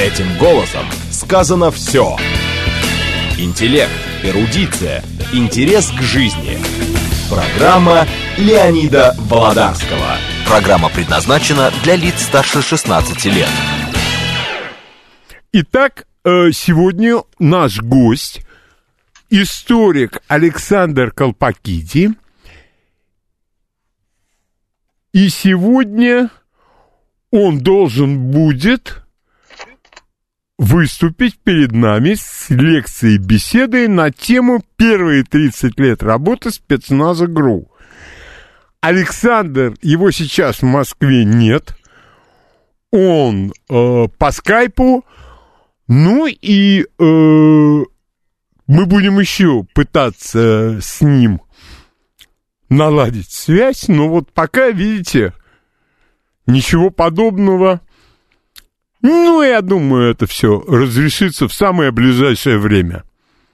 Этим голосом сказано все. Интеллект, эрудиция, интерес к жизни. Программа Леонида Володарского. Программа предназначена для лиц старше 16 лет. Итак, сегодня наш гость, историк Александр Колпакиди. И сегодня он должен будет выступить перед нами с лекцией, беседой на тему «Первые 30 лет работы спецназа ГРУ». Александр, его сейчас в Москве нет, он по скайпу, ну и мы будем еще пытаться с ним наладить связь, но вот пока, видите, ничего подобного. Ну, я думаю, это все разрешится в самое ближайшее время.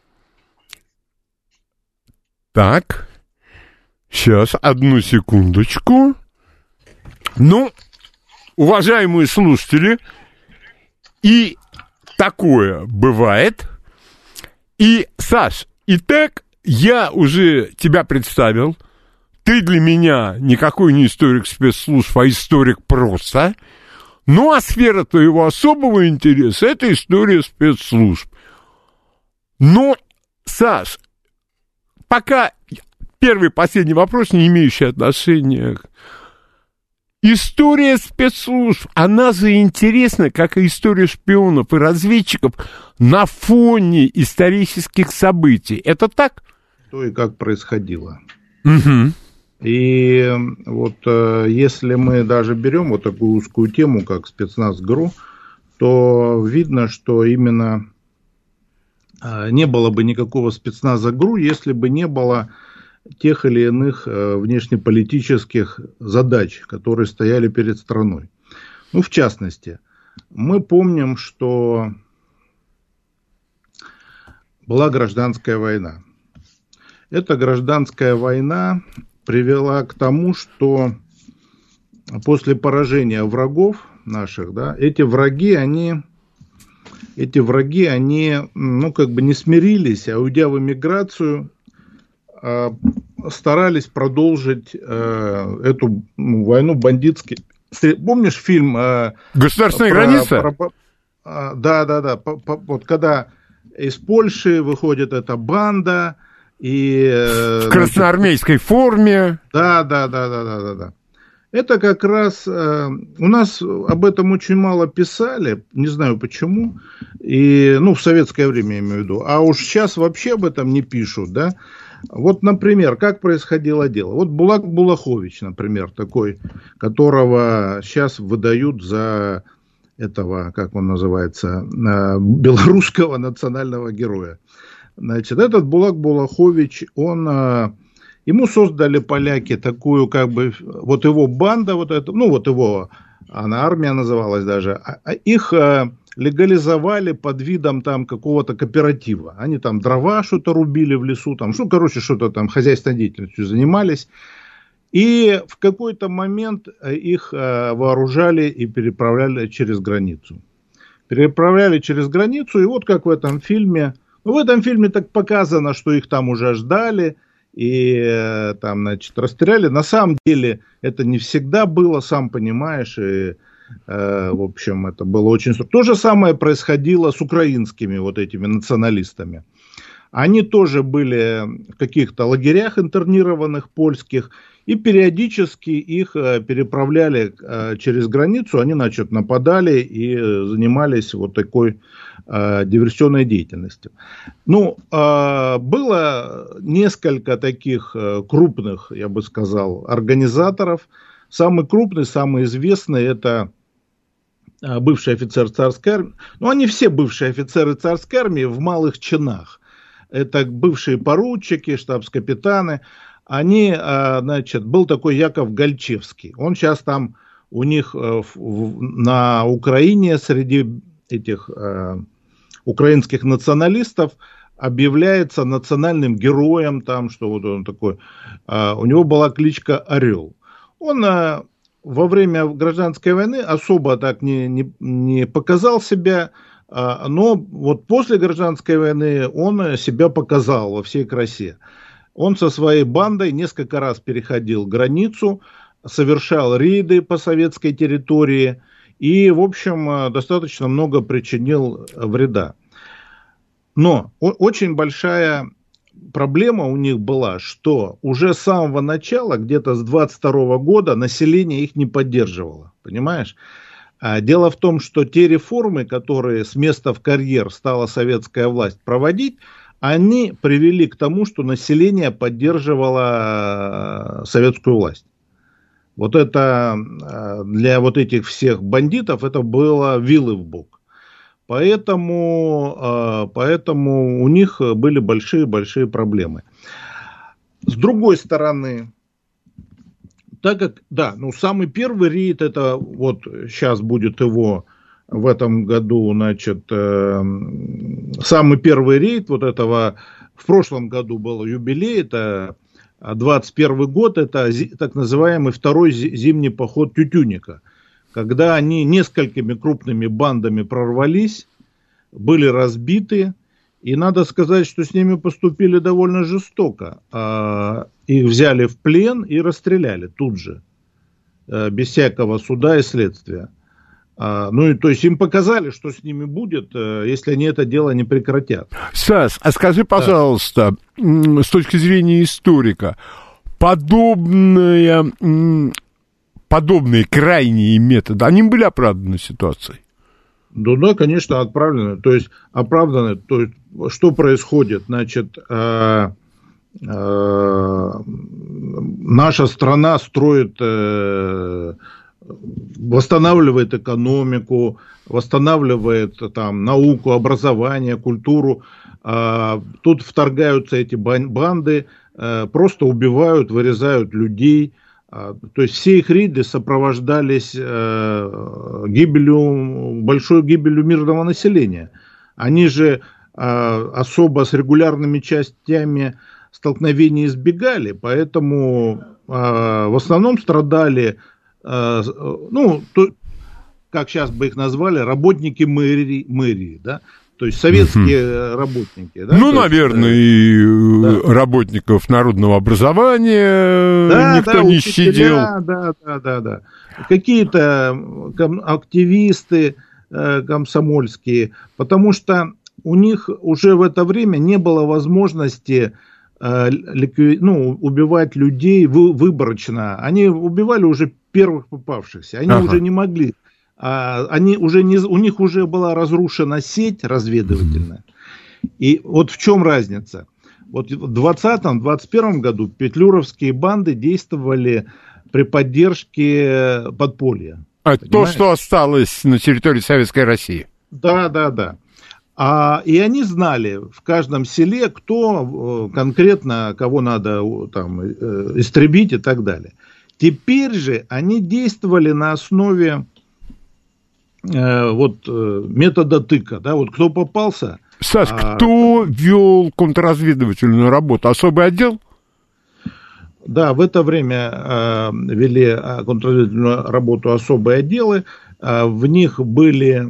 Так, сейчас, одну секундочку. Ну, уважаемые слушатели, и такое бывает. И, Саш, итак, я уже тебя представил. Ты для меня никакой не историк спецслужб, а историк просто. Ну, а сфера твоего особого интереса – это история спецслужб. Но, Саш, пока первый, последний вопрос, не имеющий отношения. История спецслужб, она же интересна, как и история шпионов и разведчиков на фоне исторических событий. Это так? Что и как происходило. Угу. И вот если мы даже берем вот такую узкую тему, как спецназ ГРУ, то видно, что именно не было бы никакого спецназа ГРУ, если бы не было тех или иных внешнеполитических задач, которые стояли перед страной. Ну, в частности, мы помним, что была гражданская война. Эта гражданская война привела к тому, что после поражения врагов наших, да, эти враги, они, ну, как бы не смирились, а уйдя в эмиграцию, старались продолжить эту войну бандитски. Помнишь фильм «Государственная граница»? Да. Вот когда из Польши выходит эта банда, и в красноармейской форме. Да. Это как раз у нас об этом очень мало писали, не знаю почему, и, ну, в советское время я имею в виду, а уж сейчас вообще об этом не пишут, да. Вот, например, как происходило дело. Вот Булак Булахович, например, такой, которого сейчас выдают за этого, как он называется, белорусского национального героя. Значит, этот Булак Булахович, ему создали поляки такую, как бы, вот его банда, вот это, ну, вот его, она армия называлась даже, их легализовали под видом там какого-то кооператива. Они там дрова что-то рубили в лесу, там, что-то там хозяйственной деятельностью занимались. И в какой-то момент их вооружали и переправляли через границу. И вот как в этом фильме. Ну, в этом фильме так показано, что их там уже ждали и там, значит, расстреляли. На самом деле это не всегда было, сам понимаешь, и, в общем, это было очень... То же самое происходило с украинскими вот этими националистами. Они тоже были в каких-то лагерях интернированных польских, и периодически их переправляли через границу, они, значит, нападали и занимались вот такой диверсионной деятельностью. Ну, было несколько таких крупных, я бы сказал, организаторов. Самый крупный, самый известный — это бывший офицер царской армии. Ну, они все бывшие офицеры царской армии в малых чинах. Это бывшие поручики, штабс-капитаны. Они, значит, был такой Яков Гальчевский. Он сейчас там у них на Украине среди этих украинских националистов объявляется национальным героем, там, что вот он такой. У него была кличка Орел. Он во время гражданской войны особо так не показал себя, но вот после гражданской войны он себя показал во всей красе. Он со своей бандой несколько раз переходил границу, совершал рейды по советской территории и, в общем, достаточно много причинил вреда. Но очень большая проблема у них была, что уже с самого начала, где-то с 22 года, население их не поддерживало. Понимаешь? Дело в том, что те реформы, которые с места в карьер стала советская власть проводить, они привели к тому, что население поддерживало советскую власть. Вот это для вот этих всех бандитов это было вилы в бок. Поэтому у них были большие проблемы. С другой стороны, так как, самый первый рейд, это вот сейчас будет его в этом году, значит, самый первый рейд вот этого, в прошлом году был юбилей, это 21 год, это так называемый второй зимний поход Тютюнника, когда они несколькими крупными бандами прорвались, были разбиты, и надо сказать, что с ними поступили довольно жестоко. Их взяли в плен и расстреляли тут же, без всякого суда и следствия. Ну, и то есть им показали, что с ними будет, если они это дело не прекратят. Стас, а скажи, пожалуйста, с точки зрения историка, подобные крайние методы, они были оправданы ситуацией? Да, конечно, оправданы. То есть, что происходит? Значит, наша страна строит... восстанавливает экономику, восстанавливает там науку, образование, культуру. Тут вторгаются эти банды, просто убивают, вырезают людей. То есть все их рейды сопровождались большой гибелью мирного населения. Они же особо с регулярными частями столкновений избегали, поэтому в основном страдали, как сейчас бы их назвали, работники мэрии, да? То есть советские работники. Да? Наверное, и работников народного образования никто не щадил. Да. Какие-то активисты комсомольские, потому что у них уже в это время не было возможности убивать людей выборочно. Они убивали уже первых попавшихся. Они уже не могли. У них уже была разрушена сеть разведывательная. И вот в чем разница? Вот в 2020-2021 году петлюровские банды действовали при поддержке подполья. То, что осталось на территории Советской России. Да. И они знали в каждом селе, кто конкретно, кого надо там истребить и так далее. Теперь же они действовали на основе метода тыка. Да? Вот кто попался... Саш, кто вел контрразведывательную работу? Особый отдел? Да, в это время вели контрразведывательную работу особые отделы. В них были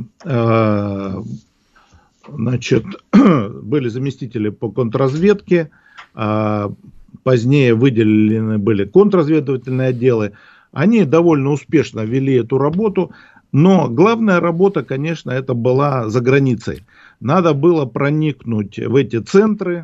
заместители по контрразведке, позднее выделены были контрразведывательные отделы. Они довольно успешно вели эту работу, но главная работа, конечно, это была за границей. Надо было проникнуть в эти центры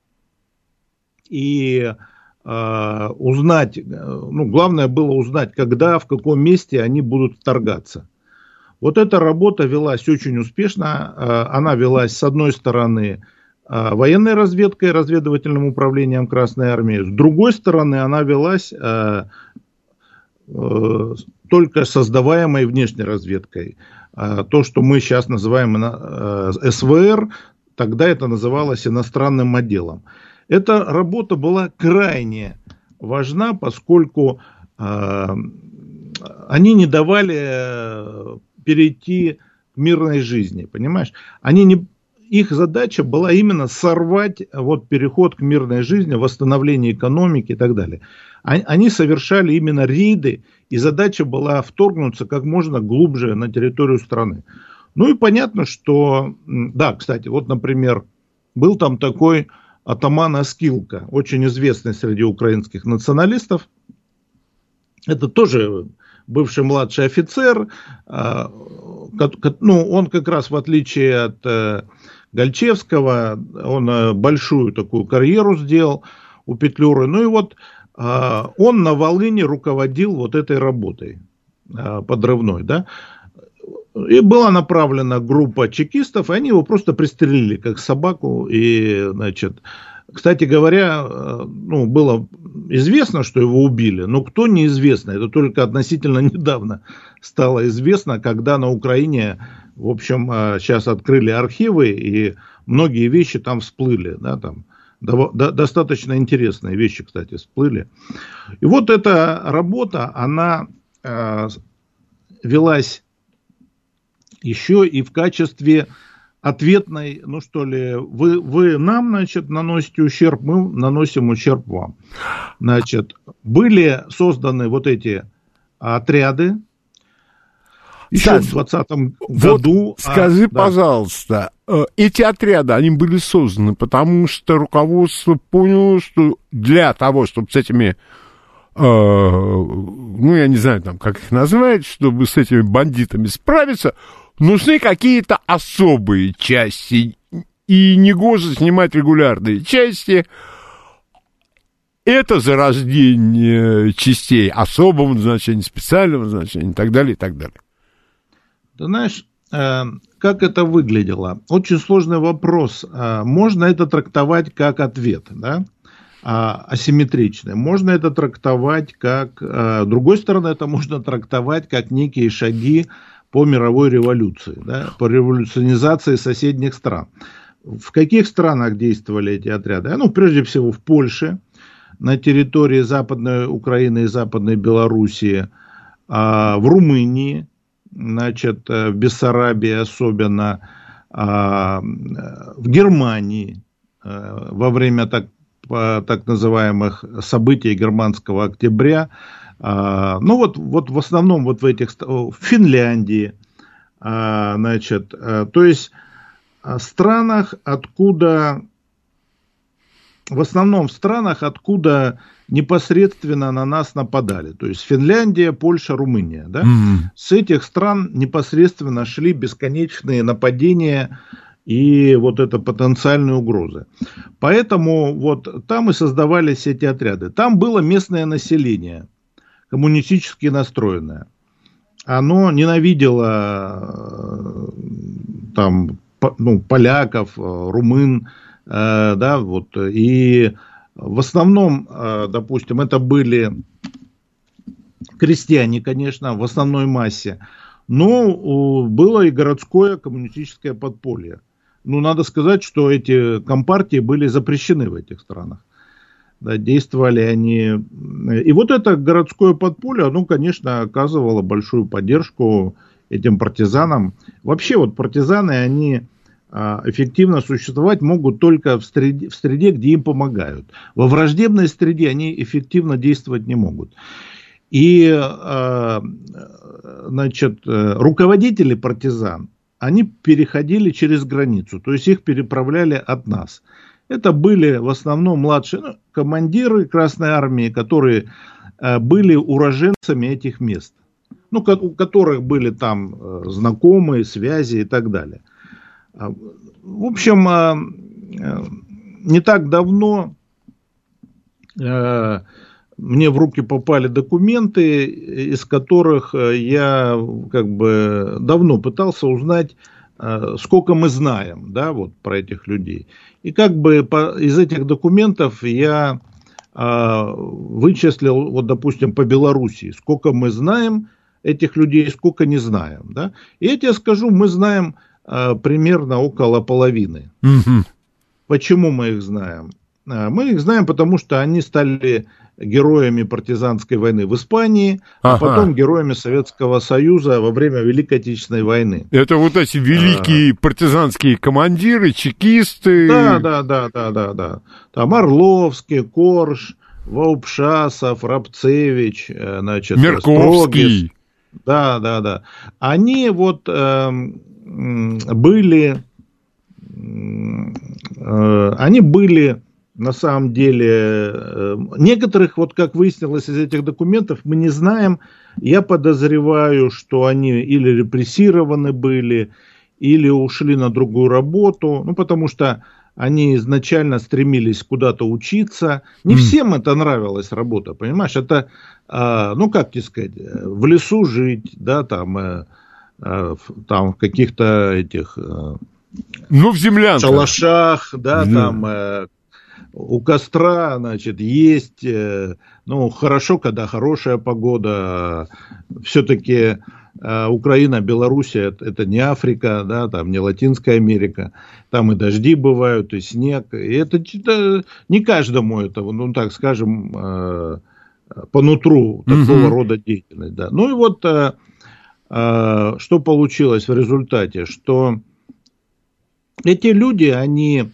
и узнать, главное было узнать, когда, в каком месте они будут вторгаться. Вот эта работа велась очень успешно. Она велась, с одной стороны, военной разведкой, разведывательным управлением Красной Армии. С другой стороны, она велась только создаваемой внешней разведкой. То, что мы сейчас называем СВР, тогда это называлось иностранным отделом. Эта работа была крайне важна, поскольку они не давали перейти к мирной жизни, понимаешь? их задача была именно сорвать вот переход к мирной жизни, восстановление экономики и так далее. Они совершали именно рейды, и задача была вторгнуться как можно глубже на территорию страны. Ну и понятно, что, да, кстати, вот, например, был там такой атаман Аскилка, очень известный среди украинских националистов. Это тоже бывший младший офицер. Ну, он как раз, в отличие от Гальчевского, он большую такую карьеру сделал у Петлюры. Ну и вот он на Волыни руководил вот этой работой подрывной, да. И была направлена группа чекистов, и они его просто пристрелили, как собаку. И, значит, кстати говоря, ну, было известно, что его убили, но кто неизвестно. Это только относительно недавно стало известно, когда на Украине, в общем, сейчас открыли архивы, и многие вещи там всплыли, да, там достаточно интересные вещи, кстати, всплыли. И вот эта работа, она велась еще и в качестве ответной, ну что ли, вы нам, значит, наносите ущерб, мы наносим ущерб вам. Значит, были созданы вот эти отряды еще в 2020 году. Вот скажи, пожалуйста, эти отряды, они были созданы, потому что руководство поняло, что для того, чтобы с этими, ну, я не знаю, там, как их назвать, чтобы с этими бандитами справиться, нужны какие-то особые части, и негоже снимать регулярные части. Это зарождение частей особого назначения, специального назначения и так далее, и так далее. Ты знаешь, как это выглядело? Очень сложный вопрос. Можно это трактовать как ответ, да? Асимметричный. Можно это трактовать как... С другой стороны, это можно трактовать как некие шаги по мировой революции, да, по революционизации соседних стран. В каких странах действовали эти отряды? Ну, прежде всего, в Польше, на территории Западной Украины и Западной Белоруссии, в Румынии, значит, в Бессарабии особенно, в Германии во время так называемых событий германского октября. Ну вот в основном вот в этих, в Финляндии, значит, то есть странах, откуда, в основном в странах, откуда непосредственно на нас нападали, то есть Финляндия, Польша, Румыния, да? С этих стран непосредственно шли бесконечные нападения и вот это потенциальные угрозы. Поэтому вот там и создавались эти отряды. Там было местное население, коммунистически настроенное. Оно ненавидело там, ну, поляков, румын, да, вот, и в основном, допустим, это были крестьяне, конечно, в основной массе, но было и городское коммунистическое подполье. Ну, надо сказать, что эти компартии были запрещены в этих странах. Да, действовали они. И вот это городское подполье, оно, конечно, оказывало большую поддержку этим партизанам. Вообще, вот партизаны, они эффективно существовать могут только в среде, где им помогают. Во враждебной среде они эффективно действовать не могут. И, значит, руководители партизан, они переходили через границу, то есть их переправляли от нас. Это были в основном младшие командиры Красной Армии, которые были уроженцами этих мест, ну, у которых были там знакомые, связи и так далее. В общем, не так давно мне в руки попали документы, из которых я как бы давно пытался узнать, сколько мы знаем, да, вот про этих людей. И как бы из этих документов я вычислил, вот, допустим, по Белоруссии, сколько мы знаем этих людей, сколько не знаем, да. И я тебе скажу, мы знаем примерно около половины. Почему мы их знаем? Мы их знаем, потому что они стали героями партизанской войны в Испании, а потом героями Советского Союза во время Великой Отечественной войны. Это вот эти великие партизанские командиры, чекисты. Да. Там Орловский, Корж, Ваупшасов, Рабцевич, значит, Мерковский. Строгис. Да. Они вот были на самом деле, некоторых, вот как выяснилось из этих документов, мы не знаем. Я подозреваю, что они или репрессированы были, или ушли на другую работу, ну, потому что они изначально стремились куда-то учиться. Не всем это нравилась работа, понимаешь? Это, ну, как тебе сказать, в лесу жить, да, там в каких-то этих... Ну, в землянках. Шалашах, да, там у костра, значит, есть, ну, хорошо, когда хорошая погода, все-таки Украина, Белоруссия, это не Африка, да, там не Латинская Америка, там и дожди бывают, и снег, и это не каждому это, ну, так скажем, по нутру такого рода деятельность, да. Ну, и вот, что получилось в результате, что эти люди, они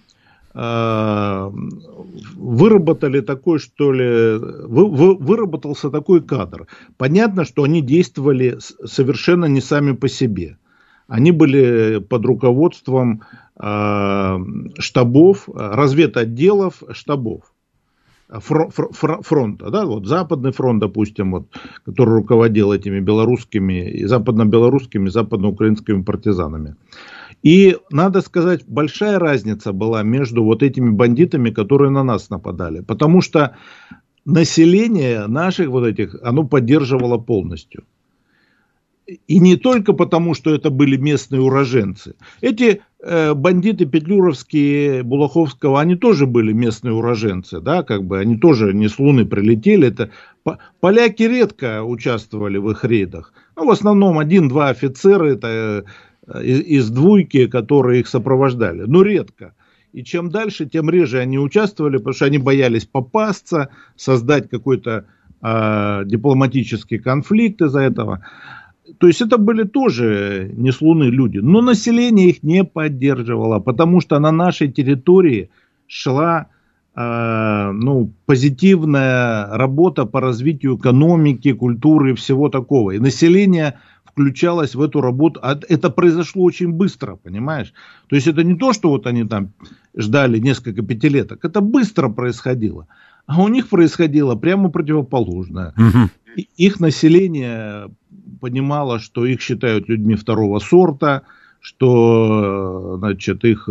выработали такой, что ли, выработался такой кадр. Понятно, что они действовали совершенно не сами по себе. Они были под руководством штабов, разведотделов штабов фронта, да, вот Западный фронт, допустим, вот, который руководил этими белорусскими, и западно-белорусскими, западно-украинскими партизанами. И, надо сказать, большая разница была между вот этими бандитами, которые на нас нападали. Потому что население наших вот этих, оно поддерживало полностью. И не только потому, что это были местные уроженцы. Эти бандиты петлюровские, Булаховского, они тоже были местные уроженцы. Да, как бы они тоже не с Луны прилетели. Это, поляки редко участвовали в их рейдах. Ну, в основном 1-2 офицера, это... из двойки, которые их сопровождали, но редко. И чем дальше, тем реже они участвовали, потому что они боялись попасться, создать какой-то дипломатический конфликт из-за этого. То есть это были тоже не с Луны люди, но население их не поддерживало, потому что на нашей территории шла позитивная работа по развитию экономики, культуры и всего такого. И население включалось в эту работу. А это произошло очень быстро, понимаешь? То есть это не то, что вот они там ждали несколько пятилеток. Это быстро происходило. А у них происходило прямо противоположное. Их население понимало, что их считают людьми второго сорта, что, значит, их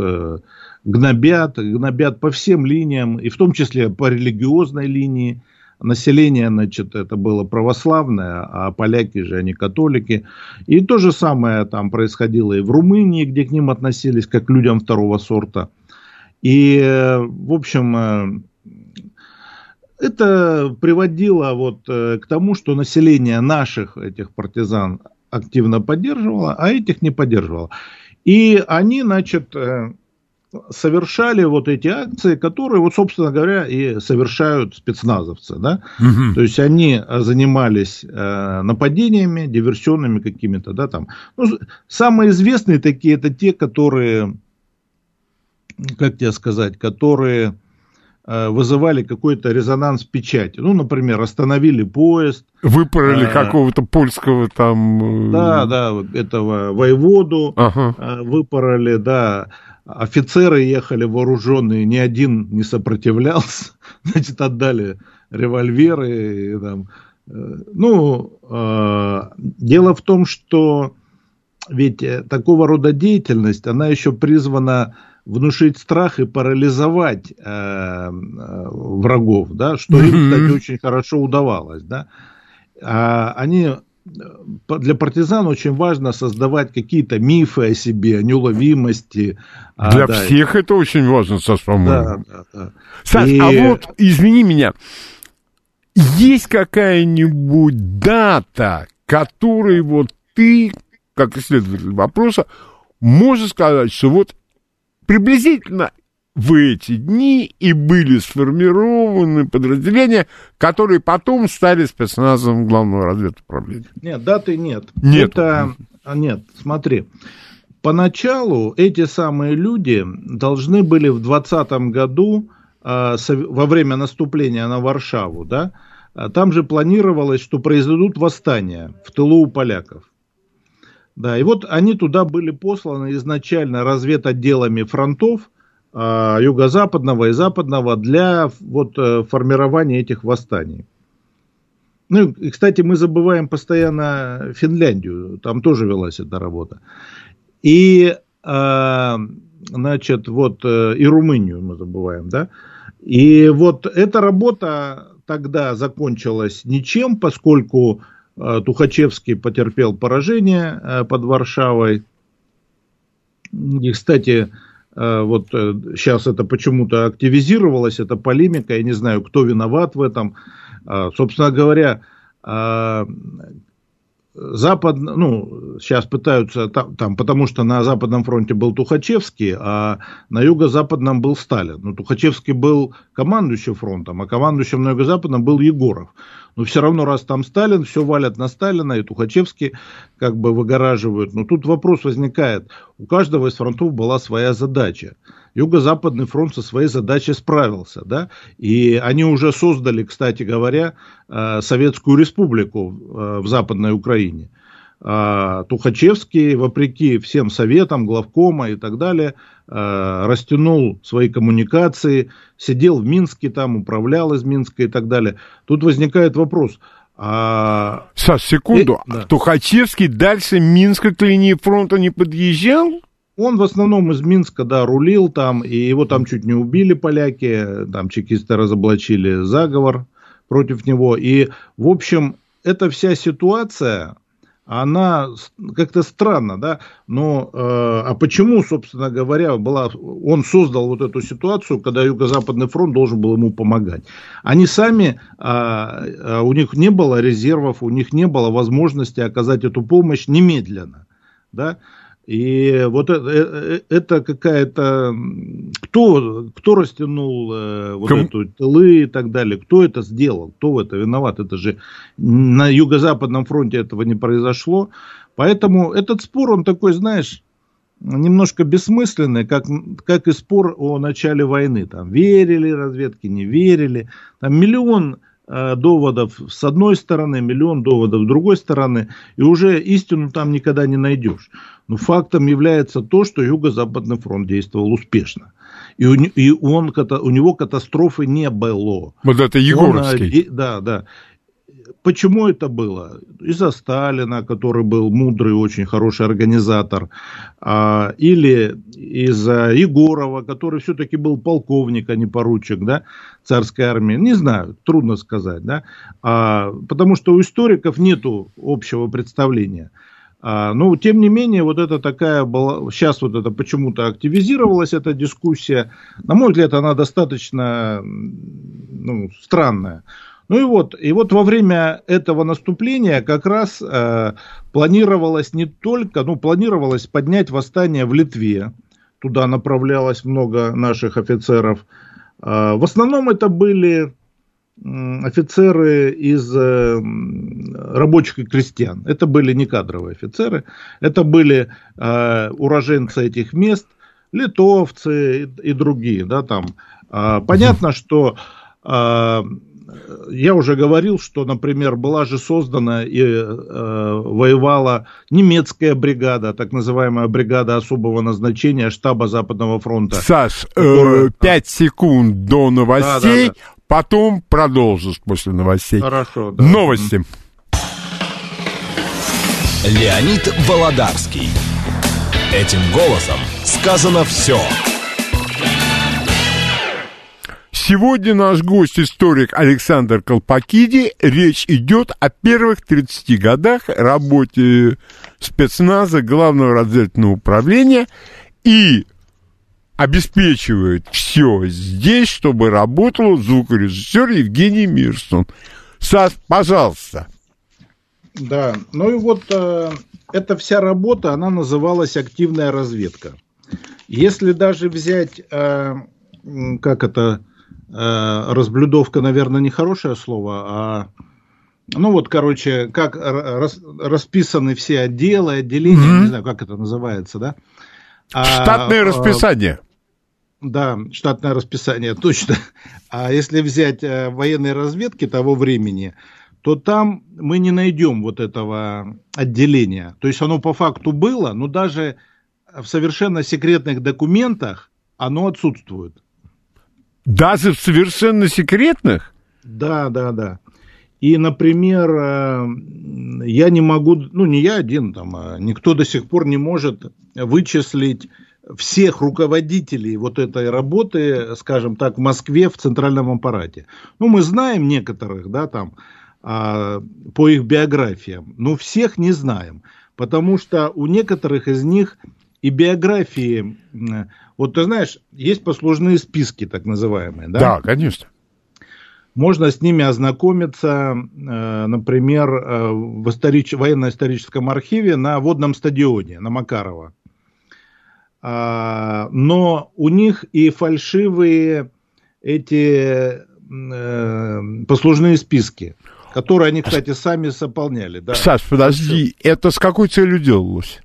гнобят по всем линиям, и в том числе по религиозной линии. Население, значит, это было православное, а поляки же, они католики. И то же самое там происходило и в Румынии, где к ним относились как к людям второго сорта. И, в общем, это приводило вот к тому, что население наших этих партизан активно поддерживало, а этих не поддерживало. И они, значит, совершали вот эти акции, которые, вот, собственно говоря, и совершают спецназовцы, да. То есть они занимались нападениями, диверсионными какими-то, да, там. Ну, самые известные такие, это те, которые, как тебе сказать, которые вызывали какой-то резонанс в печати. Ну, например, остановили поезд. Выпороли какого-то польского там... Да, этого воеводу выпороли, да. Офицеры ехали вооруженные, ни один не сопротивлялся. Значит, отдали револьверы. И, там. Ну, дело в том, что ведь такого рода деятельность, она еще призвана внушить страх и парализовать врагов, да, что им, кстати, очень хорошо удавалось, да. Для партизан очень важно создавать какие-то мифы о себе, о неуловимости. Для всех это очень важно, Саш, по-моему. Да. Саш, а вот, извини меня, есть какая-нибудь дата, которой вот ты, как исследователь вопроса, можешь сказать, что вот приблизительно в эти дни и были сформированы подразделения, которые потом стали спецназом Главного разведуправления. Нет, даты нет. Нет. Нет, смотри. Поначалу эти самые люди должны были в 2020 году, во время наступления на Варшаву, да, там же планировалось, что произойдут восстания в тылу у поляков. Да, и вот они туда были посланы изначально разведотделами фронтов юго-западного и западного для вот формирования этих восстаний. Ну и, кстати, мы забываем постоянно Финляндию, там тоже велась эта работа. И, значит, вот и Румынию мы забываем, да. И вот эта работа тогда закончилась ничем, поскольку Тухачевский потерпел поражение под Варшавой. И, кстати, вот сейчас это почему-то активизировалось, эта полемика, я не знаю, кто виноват в этом. Собственно говоря, сейчас пытаются, там, потому что на Западном фронте был Тухачевский, а на Юго-Западном был Сталин. Но Тухачевский был командующим фронтом, а командующим на Юго-Западном был Егоров. Но все равно, раз там Сталин, все валят на Сталина, и Тухачевский как бы выгораживают. Но тут вопрос возникает, у каждого из фронтов была своя задача. Юго-Западный фронт со своей задачей справился, да, и они уже создали, кстати говоря, Советскую Республику в Западной Украине. Тухачевский, вопреки всем советам, главкома и так далее, растянул свои коммуникации, сидел в Минске, там управлял из Минска и так далее. Тут возникает вопрос. Саш, секунду, да. Тухачевский дальше Минска к линии фронта не подъезжал? Он в основном из Минска, да, рулил там, и его там чуть не убили поляки, там чекисты разоблачили заговор против него. И, в общем, эта вся ситуация, она как-то странна, да, но, а почему, собственно говоря, он создал вот эту ситуацию, когда Юго-Западный фронт должен был ему помогать. Они сами, у них не было резервов, у них не было возможности оказать эту помощь немедленно, да. И вот это какая-то... Кто растянул вот эту тылы и так далее? Кто это сделал? Кто в это виноват? Это же на Юго-Западном фронте этого не произошло. Поэтому этот спор, он такой, знаешь, немножко бессмысленный, как и спор о начале войны. Там верили разведки, не верили. Там миллион доводов с одной стороны, миллион доводов с другой стороны, и уже истину там никогда не найдешь. Но фактом является то, что Юго-Западный фронт действовал успешно. И у него катастрофы не было. Вот это Егоровский. Да. Почему это было? Из-за Сталина, который был мудрый, очень хороший организатор, или из-за Егорова, который все-таки был полковник, а не поручик, да, царской армии. Не знаю, трудно сказать, да, потому что у историков нету общего представления. Но, тем не менее, вот это такая была, сейчас вот это почему-то активизировалась, эта дискуссия. На мой взгляд, она достаточно странная. Ну и вот во время этого наступления как раз планировалось планировалось поднять восстание в Литве. Туда направлялось много наших офицеров. В основном это были офицеры из рабочих и крестьян. Это были не кадровые офицеры. Это были уроженцы этих мест, литовцы и другие. Да, там. Понятно, что... Я уже говорил, что, например, была же создана и воевала немецкая бригада, так называемая бригада особого назначения штаба Западного фронта. Саш, 5 секунд до новостей, да. Потом продолжишь после новостей. Хорошо, да. Новости. Леонид Володарский. Этим голосом сказано все. Сегодня наш гость, историк Александр Колпакиди. Речь идет о первых 30 годах работе спецназа Главного разведывательного управления и обеспечивает все здесь, чтобы работал звукорежиссер Евгений Мирсон. Саш, пожалуйста. Да, ну и вот эта вся работа, она называлась активная разведка. Если даже взять как это, разблюдовка, наверное, не хорошее слово, а, ну вот, короче, как расписаны все отделы, отделения, не знаю, как это называется, да? Штатное расписание. Да, штатное расписание, точно. А если взять военные разведки того времени, то там мы не найдем вот этого отделения. То есть оно по факту было, но даже в совершенно секретных документах оно отсутствует. Даже в совершенно секретных? Да. И, например, я не могу, ну не я один, там, никто до сих пор не может вычислить всех руководителей вот этой работы, скажем так, в Москве в центральном аппарате. Ну, мы знаем некоторых, да, там, по их биографиям, но всех не знаем, потому что у некоторых из них и биографии, вот ты знаешь, есть послужные списки, так называемые, да? Да, конечно. Можно с ними ознакомиться, например, в военно-историческом архиве на водном стадионе, на Макарова. Но у них и фальшивые эти послужные списки, которые они, кстати, сами заполняли. Да. Саш, подожди, это с какой целью делалось?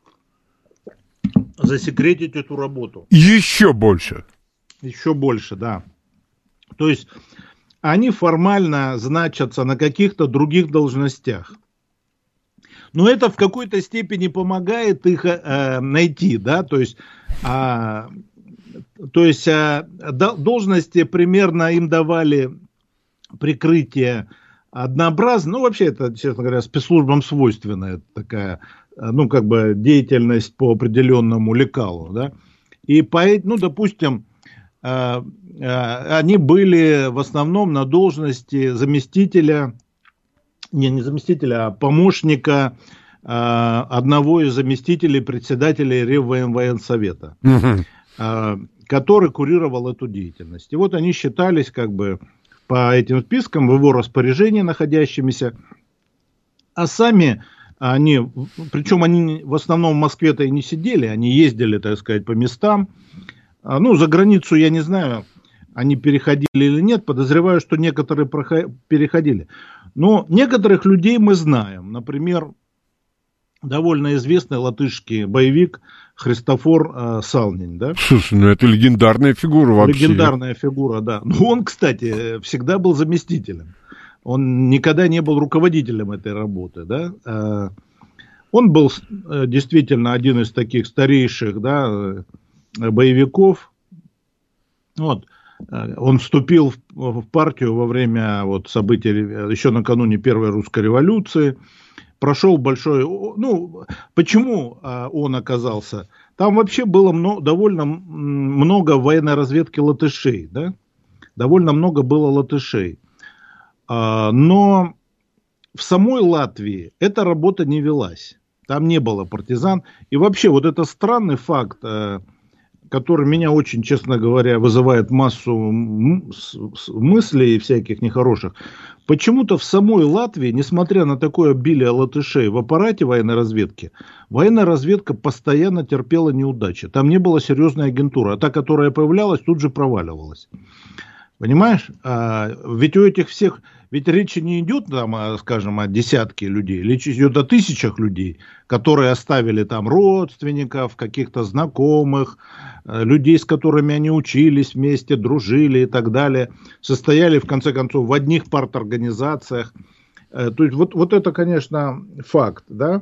Засекретить эту работу. Еще больше. Еще больше, да. То есть они формально значатся на каких-то других должностях. Но это в какой-то степени помогает их найти, да, то есть должности примерно им давали прикрытие однообразно, ну вообще это, честно говоря, спецслужбам свойственная такая, ну как бы деятельность по определенному лекалу, да, и ну допустим, они были в основном на должности заместителя, не заместителя, а помощника одного из заместителей председателя Реввоенсовета, который курировал эту деятельность. И вот они считались как бы по этим спискам в его распоряжении находящимися, а сами они, причем они в основном в Москве-то и не сидели, они ездили, так сказать, по местам. Ну, за границу я не знаю, они переходили или нет, подозреваю, что некоторые переходили. Но некоторых людей мы знаем. Например, довольно известный латышский боевик Христофор Салнин. Да? Слушай, ну это легендарная фигура вообще. Легендарная фигура, да. Но он, кстати, всегда был заместителем. Он никогда не был руководителем этой работы. Да? Он был действительно один из таких старейших, да, боевиков. Вот. Он вступил в партию во время вот, событий, еще накануне Первой русской революции, прошел большой... Ну, почему он оказался? Там вообще было довольно много военной разведки латышей, да? Довольно много было латышей. Но в самой Латвии эта работа не велась. Там не было партизан. И вообще вот это странный факт, который меня очень, честно говоря, вызывает массу мыслей всяких нехороших. Почему-то в самой Латвии, несмотря на такое обилие латышей в аппарате военной разведки, военная разведка постоянно терпела неудачи. Там не было серьезной агентуры, а та, которая появлялась, тут же проваливалась. Понимаешь? Ведь у этих всех... Ведь речи не идет, там, скажем, о десятке людей, речь идет о тысячах людей, которые оставили там родственников, каких-то знакомых, людей, с которыми они учились вместе, дружили и так далее, состояли, в конце концов, в одних парторганизациях. То есть вот это, конечно, факт, да.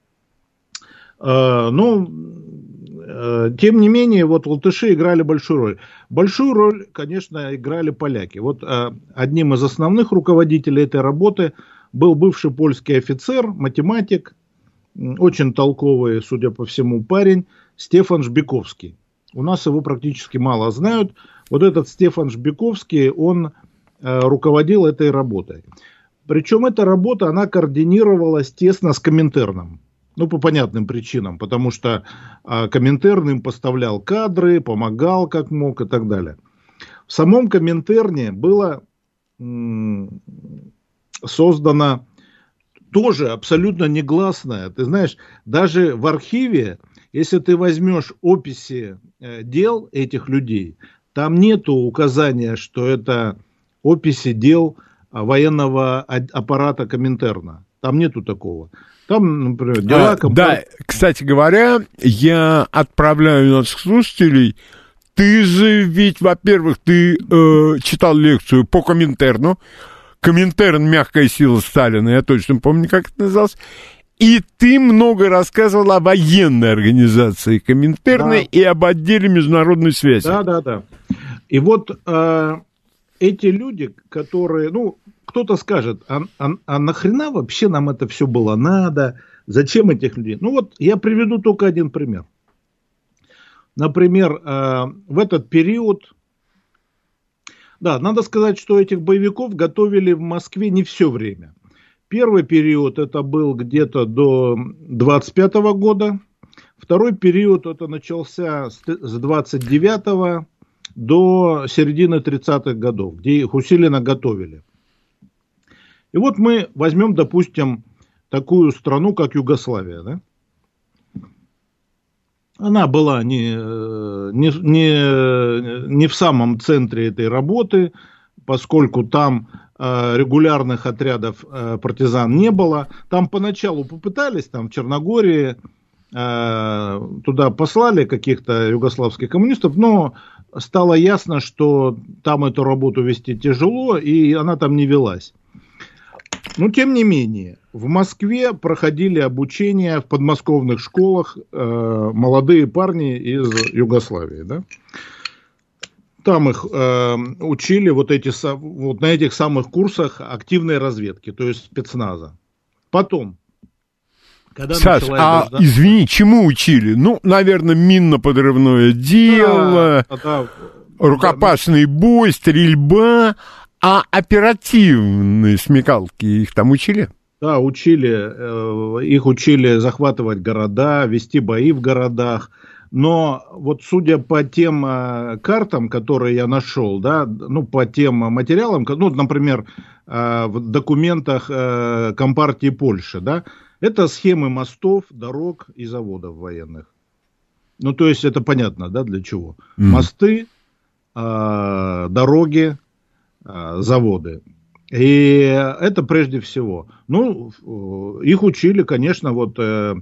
Но, тем не менее, вот латыши играли большую роль. Большую роль, конечно, играли поляки. Вот одним из основных руководителей этой работы был бывший польский офицер, математик, очень толковый, судя по всему, парень, Стефан Жбиковский. У нас его практически мало знают. Вот этот Стефан Жбиковский, он руководил этой работой. Причем эта работа, она координировалась тесно с Коминтерном. Ну, по понятным причинам, потому что Коминтерн им поставлял кадры, помогал как мог и так далее. В самом Коминтерне было создано тоже абсолютно негласное. Ты знаешь, даже в архиве, если ты возьмешь описи дел этих людей, Там нету указания, что это описи дел военного аппарата Коминтерна. Там нету такого. Там, например, дела... Да, кстати говоря, я отправляю наших слушателей. Ты же ведь, во-первых, ты читал лекцию по Коминтерну. Коминтерн «Мягкая сила Сталина», я точно помню, как это называлось. И ты много рассказывал о военной организации Коминтерна, да, и об отделе международной связи. Да. И вот эти люди, которые... Ну, кто-то скажет, а нахрена вообще нам это все было надо? Зачем этих людей? Ну вот я приведу только один пример. Например, в этот период... Да, надо сказать, что этих боевиков готовили в Москве не все время. Первый период это был где-то до 25 года. Второй период это начался с 29 до середины 30-х годов, где их усиленно готовили. И вот мы возьмем, допустим, такую страну, как Югославия. Да? Она была не в самом центре этой работы, поскольку там регулярных отрядов партизан не было. Там поначалу попытались, там в Черногории туда послали каких-то югославских коммунистов, но стало ясно, что там эту работу вести тяжело, и она там не велась. Но тем не менее, в Москве проходили обучение в подмосковных школах молодые парни из Югославии, да? Там их учили вот на этих самых курсах активной разведки, то есть спецназа. Потом, когда Саш, извини, чему учили? Ну, наверное, минно-подрывное дело, рукопашный бой, стрельба, а оперативные смекалки их там учили? Да, учили. Их учили захватывать города, вести бои в городах. Но вот судя по тем картам, которые я нашел, да, ну, по тем материалам, ну, например, в документах Компартии Польши, да, это схемы мостов, дорог и заводов военных. Ну, то есть это понятно, да, для чего. Мосты, дороги, заводы. И это прежде всего. Ну, их учили, конечно, вот...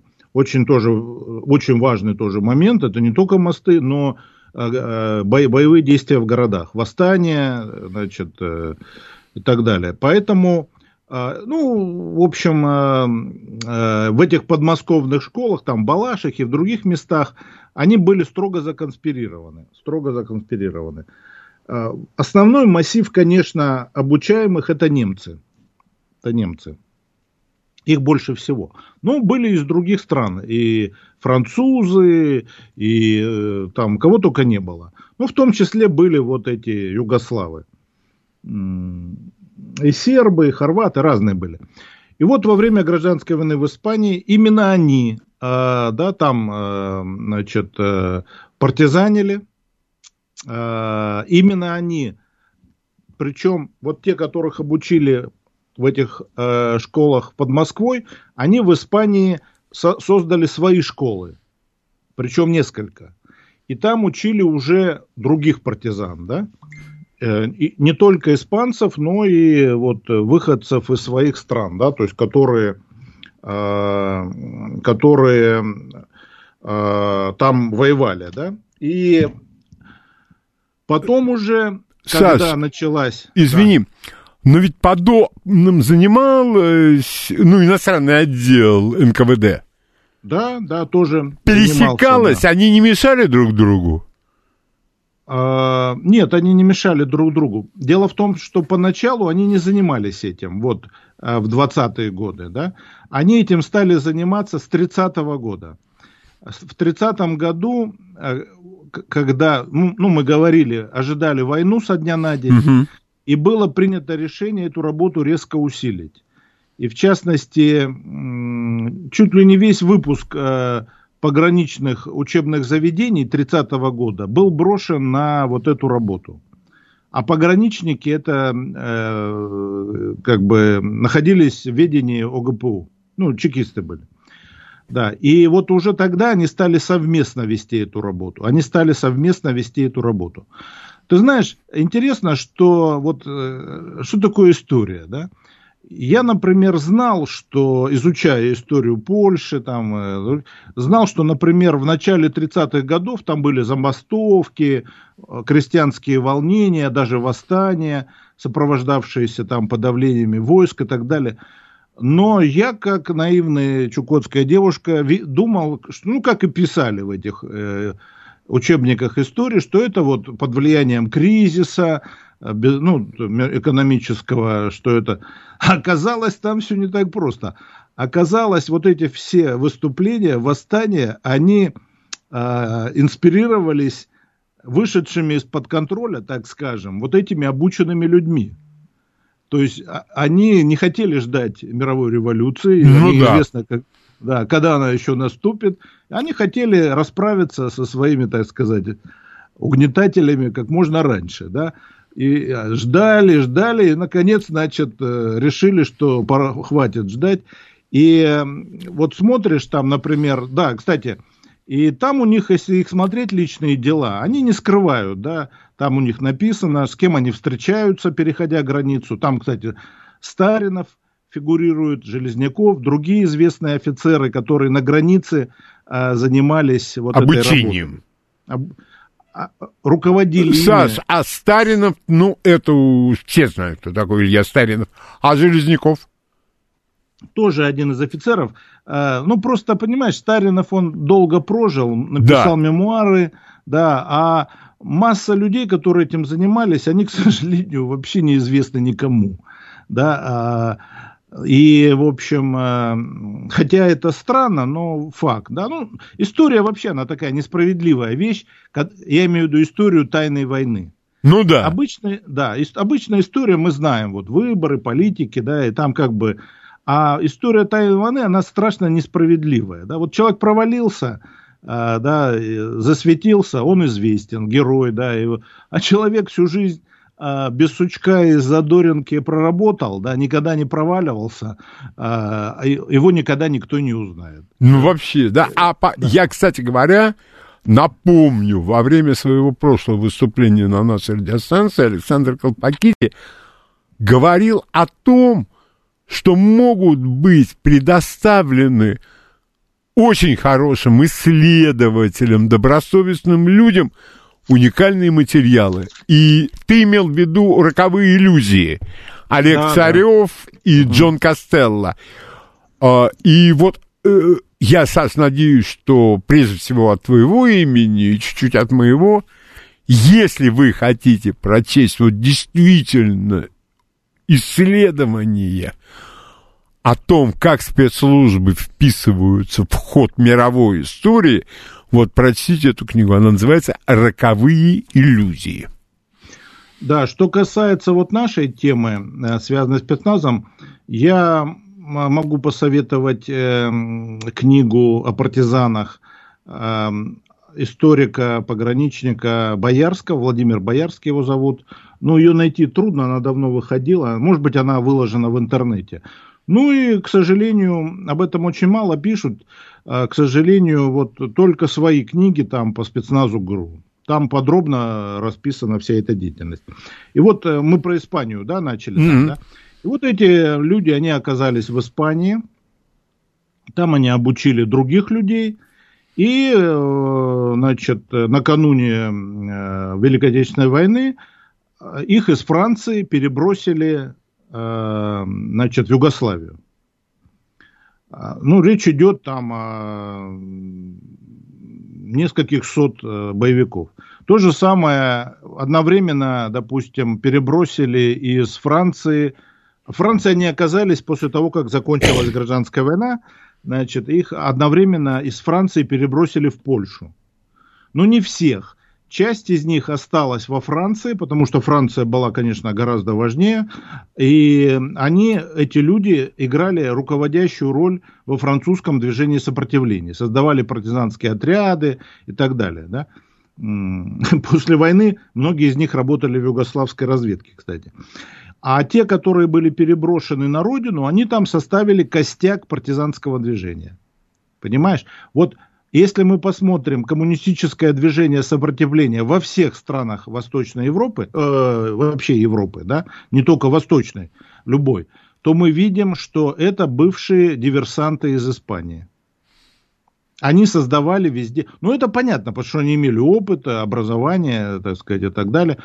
Очень важный тоже момент, это не только мосты, но боевые действия в городах, восстания, значит, и так далее. Поэтому, ну, в общем, в этих подмосковных школах, там, Балашихе и в других местах, они были строго законспирированы. Основной массив, конечно, обучаемых, это немцы. Их больше всего. Но были из других стран. И французы, и там кого только не было. Ну, в том числе были вот эти югославы. И сербы, и хорваты, разные были. И вот во время гражданской войны в Испании именно они, да, там, значит, партизанили. Именно они. Причем вот те, которых обучили в этих школах под Москвой, они в Испании создали свои школы, причем несколько. И там учили уже других партизан, да? И не только испанцев, но и вот выходцев из своих стран, да, то есть которые там воевали, да? И потом уже, когда Саш, началась... Извини, да. Но ведь подобным занималось, ну, иностранный отдел НКВД. Да, тоже. Пересекалось, да. Они не мешали друг другу? Нет, они не мешали друг другу. Дело в том, что поначалу они не занимались этим, вот в 20-е годы, да. Они этим стали заниматься с 30-го года. В 30-м году, когда, ну, мы говорили, ожидали войну со дня на день, угу. И было принято решение эту работу резко усилить. И в частности, чуть ли не весь выпуск пограничных учебных заведений 30-го года был брошен на вот эту работу. А пограничники это как бы находились в ведении ОГПУ. Ну, чекисты были. Да, и вот уже тогда они стали совместно вести эту работу. Ты знаешь, интересно, что вот что такое история, да? Я, например, знал, что, изучая историю Польши, там, знал, что, например, в начале 30-х годов там были забастовки, крестьянские волнения, даже восстания, сопровождавшиеся там подавлениями войск и так далее. Но я, как наивная чукотская девушка, думал, что, ну, как и писали в этих учебниках истории, что это вот под влиянием кризиса, ну, экономического, что это. Оказалось, там все не так просто. Оказалось, вот эти все выступления, восстания, они инспирировались вышедшими из-под контроля, так скажем, вот этими обученными людьми. То есть они не хотели ждать мировой революции, ну, неизвестно, когда она еще наступит. Они хотели расправиться со своими, так сказать, угнетателями как можно раньше, да. И ждали, и, наконец, значит, решили, что пора, хватит ждать. И вот смотришь там, например, да, кстати, и там у них, если их смотреть, личные дела, они не скрывают, да, там у них написано, с кем они встречаются, переходя границу. Там, кстати, Старинов фигурирует, Железняков, другие известные офицеры, которые на границе занимались вот обучением. Этой работой. Руководили. Саш, а Старинов, ну, это все знают, кто такой Илья Старинов. А Железняков? Тоже один из офицеров. Ну, просто, понимаешь, Старинов, он долго прожил, написал мемуары, да, а масса людей, которые этим занимались, они, к сожалению, вообще неизвестны никому, да, и, в общем, хотя это странно, но факт, да, ну, история вообще, она такая несправедливая вещь, я имею в виду историю тайной войны. Ну да. Обычная история, мы знаем, вот выборы, политики, да, и там как бы, а история тайной войны, она страшно несправедливая, да, вот человек провалился, да, засветился, он известен, герой, да, а человек всю жизнь без сучка и задоринки проработал, да, никогда не проваливался, его никогда никто не узнает. Ну, вообще, да. Я, кстати говоря, напомню, во время своего прошлого выступления на нашей радиостанции Александр Колпакити говорил о том, что могут быть предоставлены очень хорошим исследователям, добросовестным людям уникальные материалы. И ты имел в виду «Роковые иллюзии». Олег Царев и Джон Костелло. И вот я, Саш, надеюсь, что прежде всего от твоего имени и чуть-чуть от моего, если вы хотите прочесть вот действительно исследования о том, как спецслужбы вписываются в ход мировой истории, вот прочтите эту книгу, она называется «Роковые иллюзии». Да, что касается вот нашей темы, связанной с спецназом, я могу посоветовать книгу о партизанах историка, пограничника Боярского, Владимир Боярский его зовут. Ну, ее найти трудно, она давно выходила, может быть, она выложена в интернете. Ну и, к сожалению, об этом очень мало пишут. К сожалению, вот только свои книги там по спецназу ГРУ. Там подробно расписана вся эта деятельность. И вот мы про Испанию, да, начали. Там, да? И вот эти люди, они оказались в Испании. Там они обучили других людей. И, значит, накануне Великой Отечественной войны их из Франции перебросили, значит, в Югославию. Ну, речь идет там о нескольких сот боевиков. То же самое одновременно, допустим, перебросили из Франции. В Франции они оказались после того, как закончилась гражданская война. Значит, их одновременно из Франции перебросили в Польшу. Но не всех. Часть из них осталась во Франции, потому что Франция была, конечно, гораздо важнее. И они, эти люди, играли руководящую роль во французском движении сопротивления. Создавали партизанские отряды и так далее. Да? После войны многие из них работали в югославской разведке, кстати. А те, которые были переброшены на родину, они там составили костяк партизанского движения. Понимаешь? Вот Если мы посмотрим коммунистическое движение сопротивления во всех странах Восточной Европы, вообще Европы, да, не только Восточной, любой, то мы видим, что это бывшие диверсанты из Испании. Они создавали везде, ну это понятно, потому что они имели опыт, образование, так сказать, и так далее.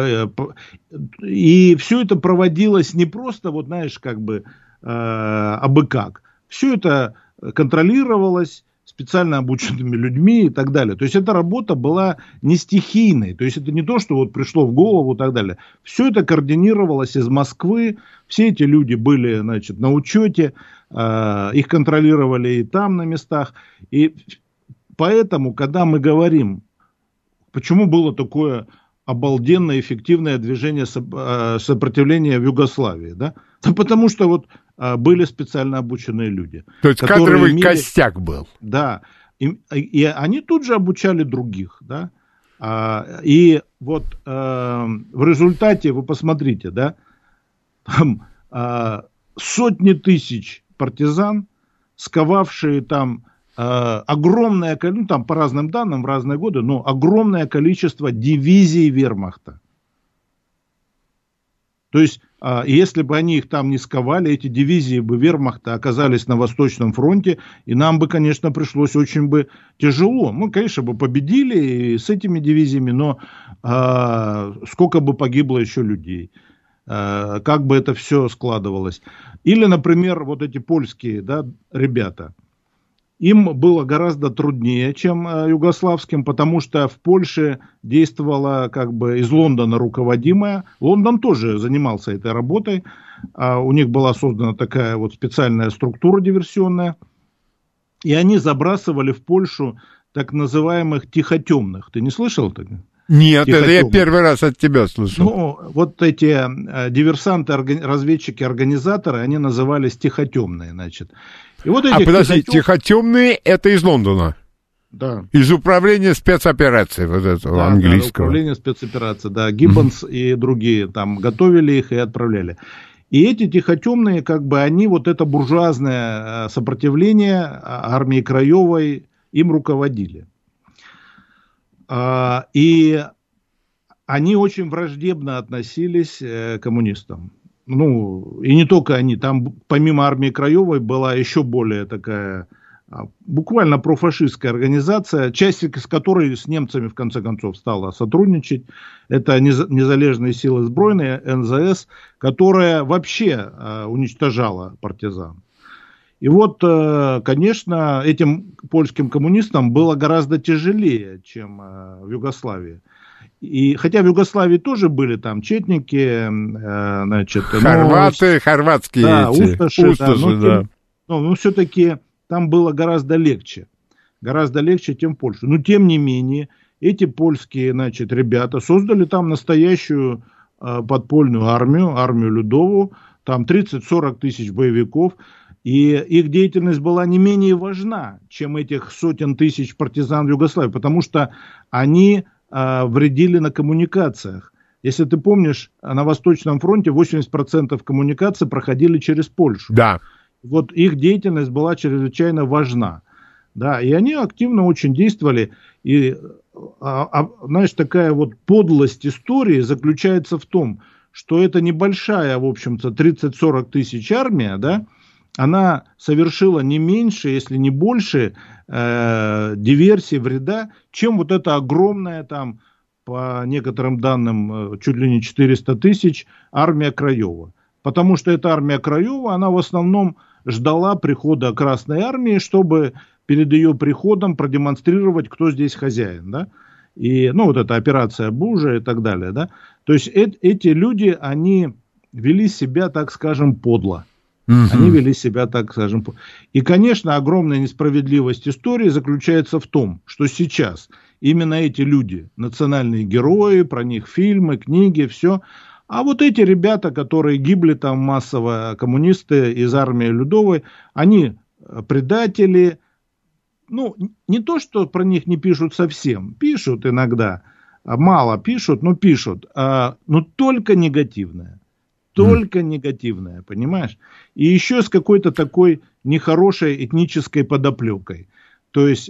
И все это проводилось не просто, вот знаешь, как бы абы как. Все это контролировалось специально обученными людьми и так далее. То есть эта работа была не стихийной. То есть это не то, что вот пришло в голову и так далее. Все это координировалось из Москвы. Все эти люди были, значит, на учете. Их контролировали и там на местах. И поэтому, когда мы говорим, почему было такое обалденное эффективное движение сопротивления в Югославии, да? Да потому что вот были специально обученные люди. То есть кадровый костяк был. Да. И они тут же обучали других, да. И вот в результате, вы посмотрите, да, там сотни тысяч партизан, сковавшие там огромное количество, ну, там по разным данным, в разные годы, но огромное количество дивизий вермахта. То есть, если бы они их там не сковали, эти дивизии бы вермахта оказались на Восточном фронте, и нам бы, конечно, пришлось очень бы тяжело. Мы, конечно, бы победили и с этими дивизиями, но сколько бы погибло еще людей. Как бы это все складывалось. Или, например, вот эти польские, да, ребята. Им было гораздо труднее, чем югославским, потому что в Польше действовала как бы из Лондона руководимая. Лондон тоже занимался этой работой. У них была создана такая вот специальная структура диверсионная. И они забрасывали в Польшу так называемых тихотемных. Ты не слышал такого? Нет, это я первый раз от тебя слышал. Ну, вот эти диверсанты, разведчики, организаторы, они назывались тихотемные, значит. И вот эти подожди, тихотемные это из Лондона? Да. Из управления спецопераций вот этого, да, английского. Да, управления спецопераций, да. Гиббонс и другие там готовили их и отправляли. И эти тихотемные, как бы, они вот это буржуазное сопротивление армии Краевой им руководили. И они очень враждебно относились к коммунистам. Ну, и не только они. Там, помимо армии Краевой, была еще более такая, буквально профашистская организация, часть из которой с немцами, в конце концов, стала сотрудничать. Это незалежные силы сбройные, НЗС, которая вообще уничтожала партизан. И вот, конечно, этим польским коммунистам было гораздо тяжелее, чем в Югославии. И, хотя в Югославии тоже были там четники, значит... Хорваты, хорватские да, эти, усташи, да. Но все-таки там было гораздо легче, чем в Польше. Но, тем не менее, эти польские, значит, ребята создали там настоящую подпольную армию Людову, там 30-40 тысяч боевиков. И их деятельность была не менее важна, чем этих сотен тысяч партизан в Югославии, потому что они вредили на коммуникациях. Если ты помнишь, на Восточном фронте 80% коммуникаций проходили через Польшу. Да. Вот их деятельность была чрезвычайно важна. Да, и они активно очень действовали. И, знаешь, такая вот подлость истории заключается в том, что это небольшая, в общем-то, 30-40 тысяч армия, да, она совершила не меньше, если не больше диверсий, вреда, чем вот эта огромная там, по некоторым данным, чуть ли не 400 тысяч армия Краева. Потому что эта армия Краева, она в основном ждала прихода Красной Армии, чтобы перед ее приходом продемонстрировать, кто здесь хозяин, да. И, ну, вот эта операция Бужа и так далее, да. То есть эти люди, они вели себя, так скажем, подло. Они вели себя, так скажем. И, конечно, огромная несправедливость истории заключается в том, что сейчас именно эти люди, национальные герои, про них фильмы, книги, все. А вот эти ребята, которые гибли там массово, коммунисты из армии Людовой, они предатели. Ну, не то, что про них не пишут совсем. Пишут иногда. Мало пишут, но пишут. Но только негативное. Только негативное, понимаешь? И еще с какой-то такой нехорошей этнической подоплекой. То есть,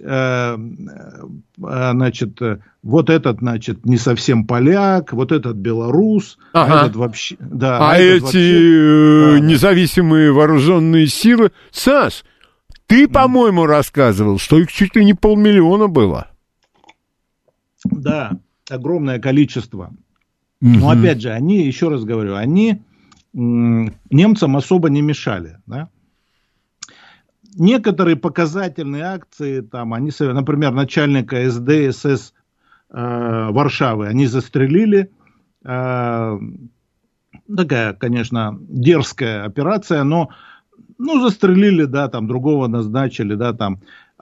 значит, вот этот, значит, не совсем поляк, вот этот белорус, ага. А этот вообще... Да, а эти вообще... независимые вооруженные силы... Саш, ты, по-моему, рассказывал, что их чуть ли не 500 000 было. Да, огромное количество. Но, опять же, они, еще раз говорю, они немцам особо не мешали, да? Некоторые показательные акции, там, они, например, начальника СД СС Варшавы, они застрелили. Такая, конечно, дерзкая операция, но застрелили, да, там, другого назначили, да, там.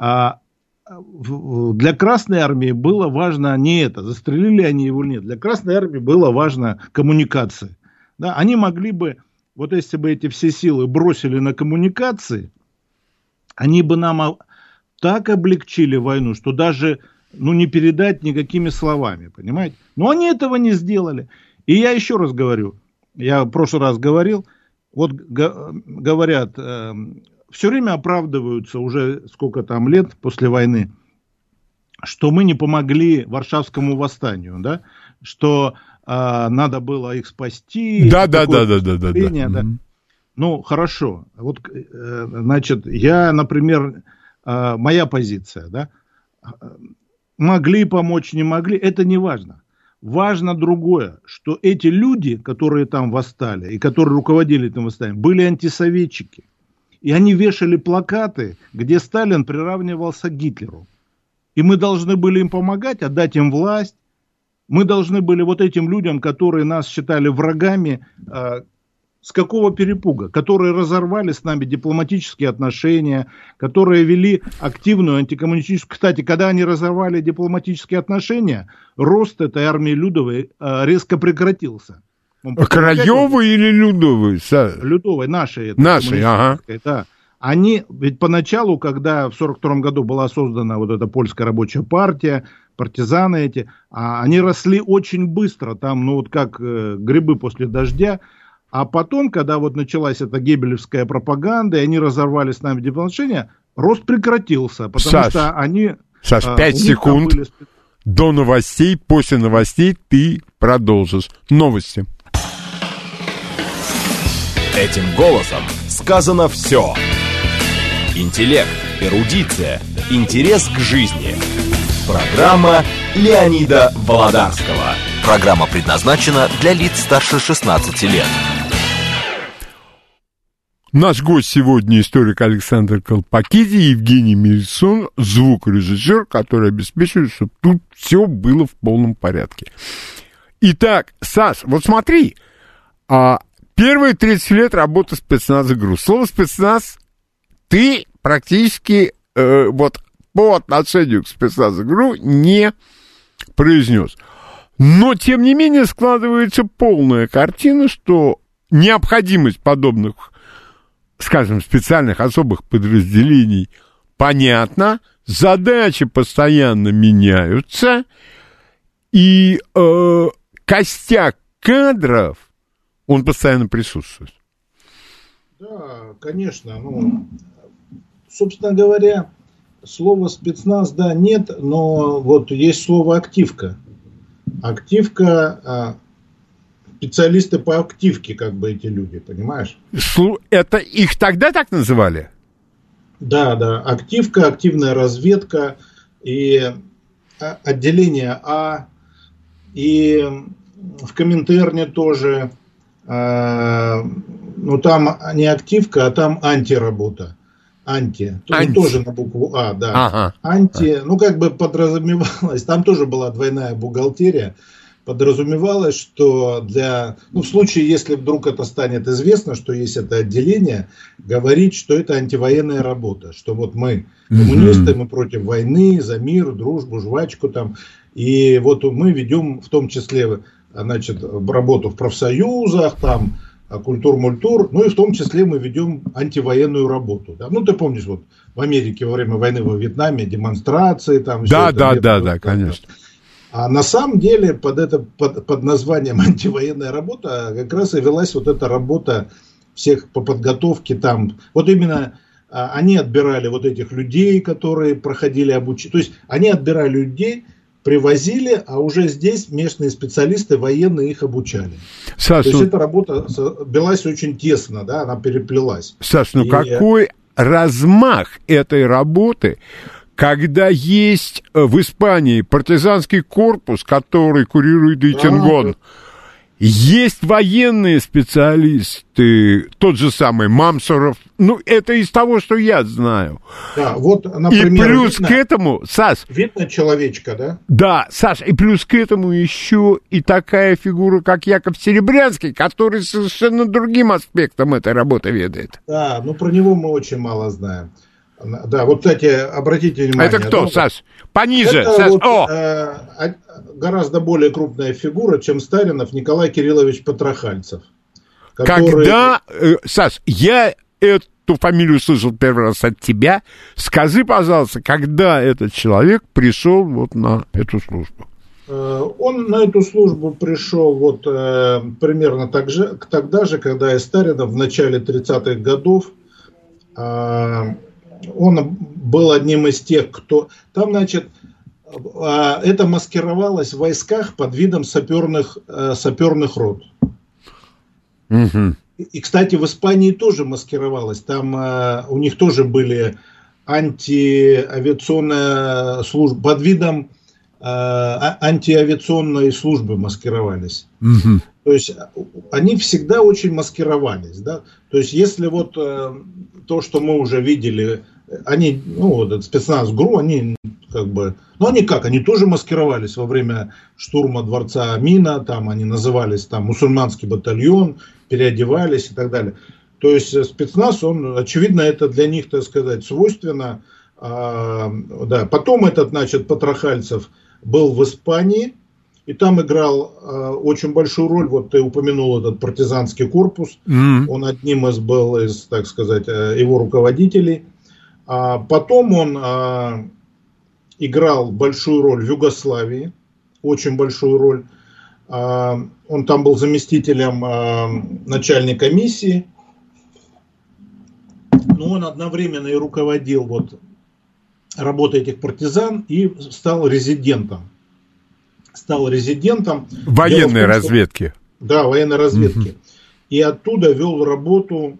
Для Красной Армии было важно не это, застрелили они его или нет. Для Красной Армии было важно коммуникации. Да? Они могли бы, вот если бы эти все силы бросили на коммуникации, они бы нам так облегчили войну, что даже не передать никакими словами, понимаете? Но они этого не сделали. И я еще раз говорю, я в прошлый раз говорил, вот говорят, все время оправдываются уже сколько там лет после войны, что мы не помогли Варшавскому восстанию, да, что надо было их спасти. Да. Ну, хорошо. Вот, значит, я, например, моя позиция, да, могли помочь, не могли, это не важно. Важно другое, что эти люди, которые там восстали и которые руководили этим восстанием, были антисоветчики. И они вешали плакаты, где Сталин приравнивался к Гитлеру. И мы должны были им помогать, отдать им власть. Мы должны были вот этим людям, которые нас считали врагами, с какого перепуга? Которые разорвали с нами дипломатические отношения, которые вели активную антикоммунистическую... Кстати, когда они разорвали дипломатические отношения, рост этой армии Людовой резко прекратился. Королевы или Людовой? Людовой, нашей. Нашей, ага. Да. Они, ведь поначалу, когда в 1942 году была создана вот эта польская рабочая партия, партизаны эти, они росли очень быстро, там, вот как грибы после дождя. А потом, когда вот началась эта геббелевская пропаганда, и они разорвали с нами дипломатические отношения, рост прекратился, потому что они... Саш, 5 секунд до новостей, после новостей ты продолжишь. Новости. Этим голосом сказано все. Интеллект, эрудиция, интерес к жизни. Программа Леонида Володарского. Программа предназначена для лиц старше 16 лет. Наш гость сегодня историк Александр Колпакидзе, Евгений Мельсон, звукорежиссер, который обеспечивает, чтобы тут все было в полном порядке. Итак, Саш, вот смотри, первые 30 лет работы спецназа ГРУ. Слово спецназ ты практически вот по отношению к спецназу ГРУ не произнес. Но, тем не менее, складывается полная картина, что необходимость подобных, скажем, специальных особых подразделений понятна, задачи постоянно меняются, и костяк кадров, он постоянно присутствует. Да, конечно. Собственно говоря, слова спецназ, да, нет, но вот есть слово активка. Активка, специалисты по активке, как бы эти люди, понимаешь? Это их тогда так называли? Да, активка, активная разведка и отделение А, и в Коминтерне тоже, там не активка, а там антиработа. Тоже на букву А, да. Ага. Как бы подразумевалось, там тоже была двойная бухгалтерия, подразумевалось, что в случае, если вдруг это станет известно, что есть это отделение, говорить, что это антивоенная работа, что вот мы коммунисты, мы против войны, за мир, дружбу, жвачку там, и вот мы ведем в том числе, работу в профсоюзах, там, культур-мультур, и в том числе мы ведем антивоенную работу. Да? Ты помнишь, вот в Америке во время войны во Вьетнаме демонстрации там. Да, конечно. А на самом деле под названием антивоенная работа как раз и велась вот эта работа всех по подготовке там. Вот именно они отбирали вот этих людей, которые проходили обучение. То есть они отбирали людей, привозили, а уже здесь местные специалисты военные их обучали. Саш, то есть эта работа велась очень тесно, да, она переплелась. Саш, какой размах этой работы, когда есть в Испании партизанский корпус, который курирует Итингон, есть военные специалисты, тот же самый Мамсуров, это из того, что я знаю. Да, вот, например, и плюс к этому, Саш... Видно человечка, да? Да, Саш, и плюс к этому еще и такая фигура, как Яков Серебрянский, который совершенно другим аспектом этой работы ведает. Да, про него мы очень мало знаем. Да, вот, кстати, обратите внимание. Это кто, Саш? Пониже. Это Саш. Гораздо более крупная фигура, чем Старинов, Николай Кириллович Патрахальцев. Когда, Саш, я эту фамилию слышал первый раз от тебя, скажи, пожалуйста, когда этот человек пришел вот на эту службу? Он на эту службу пришел вот примерно тогда же, когда и Старинов в начале 30-х годов. Он был одним из тех, кто... Там, значит, это маскировалось в войсках под видом саперных рот. Угу. И, кстати, в Испании тоже маскировалось. Там у них тоже были антиавиационная служба. Под видом антиавиационной службы маскировались. Угу. То есть они всегда очень маскировались. Да? То есть если вот то, что мы уже видели, они, спецназ ГРУ, они как бы, они тоже маскировались во время штурма дворца Амина, там они назывались там мусульманский батальон, переодевались и так далее. То есть спецназ, он, очевидно, это для них, так сказать, свойственно. Да. Потом этот, значит, Патрахальцев был в Испании, и там играл очень большую роль, вот ты упомянул этот партизанский корпус, он одним был из, так сказать, его руководителей. Потом он играл большую роль в Югославии, очень большую роль. Он там был заместителем начальника миссии, но он одновременно и руководил вот работой этих партизан и стал резидентом. Военной разведки. Да, военной разведки. И оттуда вел работу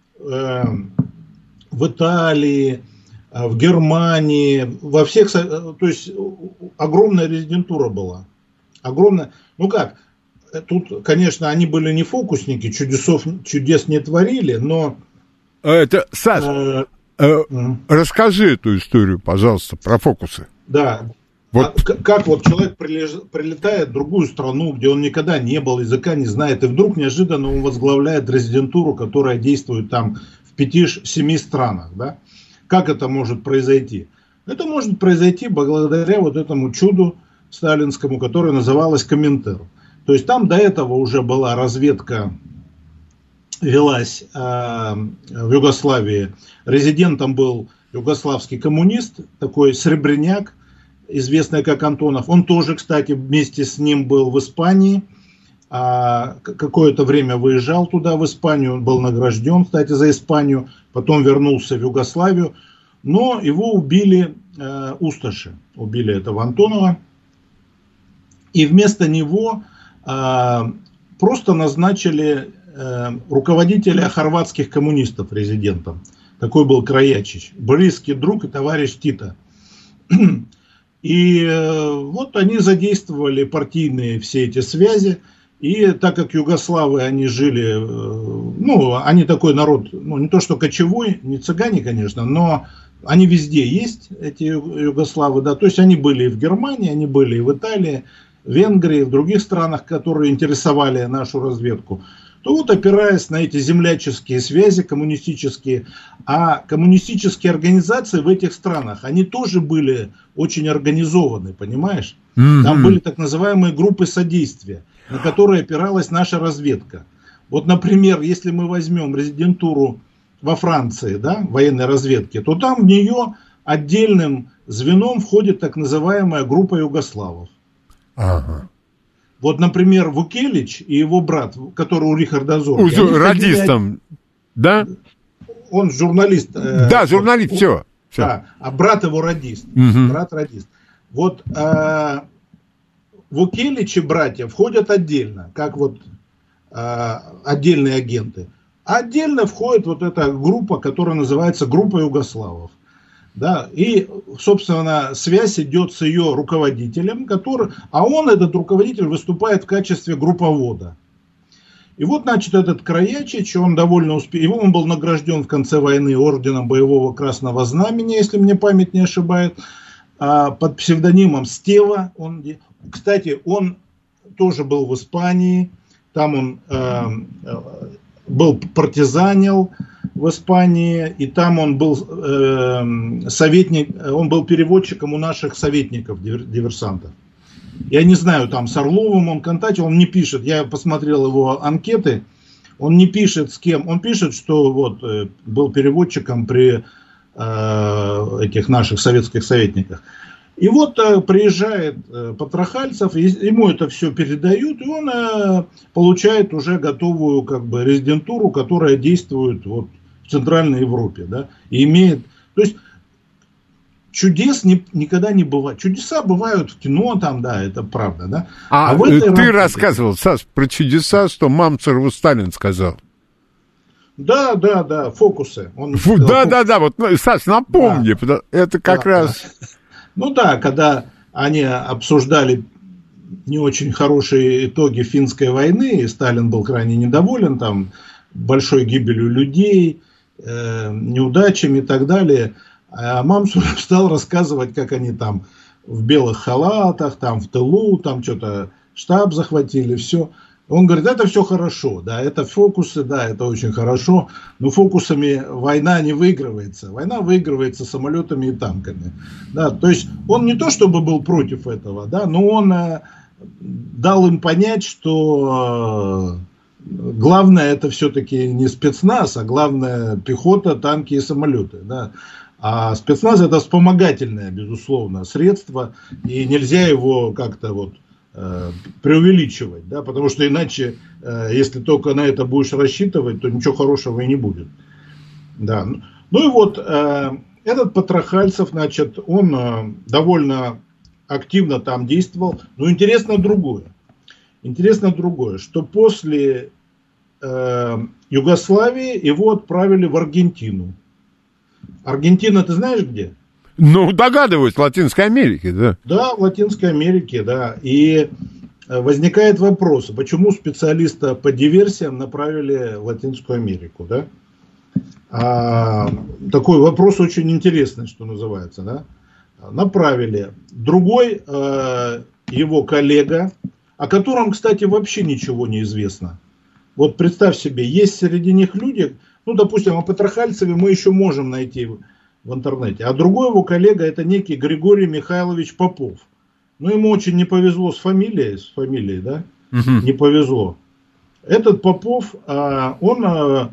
в Италии, в Германии, во всех, то есть огромная резидентура была. Огромная. Тут, конечно, они были не фокусники, чудес не творили, но... Это, Саш, расскажи эту историю, пожалуйста, про фокусы. Да. Вот. Как вот человек прилетает в другую страну, где он никогда не был, языка не знает, и вдруг неожиданно он возглавляет резидентуру, которая действует там в 5-7 странах, да? Как это может произойти? Это может произойти благодаря вот этому чуду сталинскому, которое называлось Коминтерн. То есть там до этого уже была разведка, велась в Югославии. Резидентом был югославский коммунист, такой Сребреняк, известный как Антонов. Он тоже, кстати, вместе с ним был в Испании. Какое-то время выезжал туда, в Испанию. Он был награжден, кстати, за Испанию. Потом вернулся в Югославию. Но его убили усташи. Убили этого Антонова. И вместо него просто назначили руководителя хорватских коммунистов резидентом. Такой был Краячич. Близкий друг и товарищ Тита. И вот они задействовали партийные все эти связи. И так как югославы, они жили, они такой народ, не то что кочевой, не цыгане, конечно, но они везде есть, эти югославы, да, то есть они были и в Германии, они были и в Италии, в Венгрии, в других странах, которые интересовали нашу разведку, то вот опираясь на эти земляческие связи коммунистические, а коммунистические организации в этих странах, они тоже были очень организованы, понимаешь? Там были так называемые группы содействия, на которые опиралась наша разведка. Вот, например, если мы возьмем резидентуру во Франции, да, военной разведки, то там в нее отдельным звеном входит так называемая группа югославов. Ага. Вот, например, Вукелич и его брат, который у Рихарда Зорги. Радистом, да? он журналист. Да, журналист, все. Да, а брат его радист. Брат радист. Вот в Вукеличи братья входят отдельно, как вот отдельные агенты. А отдельно входит вот эта группа, которая называется группа югославов. Да, и, собственно, связь идет с ее руководителем, а он, этот руководитель, выступает в качестве групповода. И вот, значит, этот Краячич, он довольно успешный, он был награжден в конце войны орденом Боевого Красного Знамени, если мне память не ошибает, под псевдонимом Стева. Кстати, он тоже был в Испании, там он был партизанил в Испании, и там он был советник, он был переводчиком у наших советников, диверсантов. Я не знаю, там с Орловым он контактил, он не пишет, я посмотрел его анкеты, он не пишет с кем, он пишет, что вот был переводчиком при этих наших советских советниках. И вот приезжает Потрахальцев, ему это все передают, и он получает уже готовую как бы резидентуру, которая действует вот в Центральной Европе, да, и имеет, то есть чудес никогда не бывает. Чудеса бывают в кино, там, да, это правда, да. А ты рассказывал, Саш, про чудеса, что Мамцарову Сталин сказал. Да, фокусы. Да, вот, Саш, напомни, да. Это как раз... Да. Ну да, когда они обсуждали не очень хорошие итоги финской войны, и Сталин был крайне недоволен, там, большой гибелью людей, неудачами и так далее, а Мамцаров стал рассказывать, как они там в белых халатах, там в тылу, там что-то штаб захватили, все. Он говорит, это все хорошо, да, это фокусы, да, это очень хорошо, но фокусами война не выигрывается. Война выигрывается самолетами и танками. Да, то есть он не то чтобы был против этого, да, но он дал им понять, что главное это все-таки не спецназ, а главное пехота, танки и самолеты. Да. А спецназ это вспомогательное, безусловно, средство, и нельзя его как-то вот преувеличивать, да, потому что иначе, если только на это будешь рассчитывать, то ничего хорошего и не будет. Да. Ну и вот этот Потрахальцев, значит, он довольно активно там действовал. Но интересно другое, что после Югославии его отправили в Аргентину. Аргентина, ты знаешь где? Ну, догадываюсь, в Латинской Америке, да. Да, в Латинской Америке, да. И возникает вопрос, почему специалиста по диверсиям направили в Латинскую Америку, да? Такой вопрос очень интересный, что называется, да. Направили. Другой его коллега, о котором, кстати, вообще ничего не известно. Вот представь себе, есть среди них люди, ну, допустим, о Потрахальцеве мы еще можем найти в интернете. А другой его коллега это некий Григорий Михайлович Попов. Ну, ему очень не повезло с фамилией, да? Не повезло. Этот Попов, он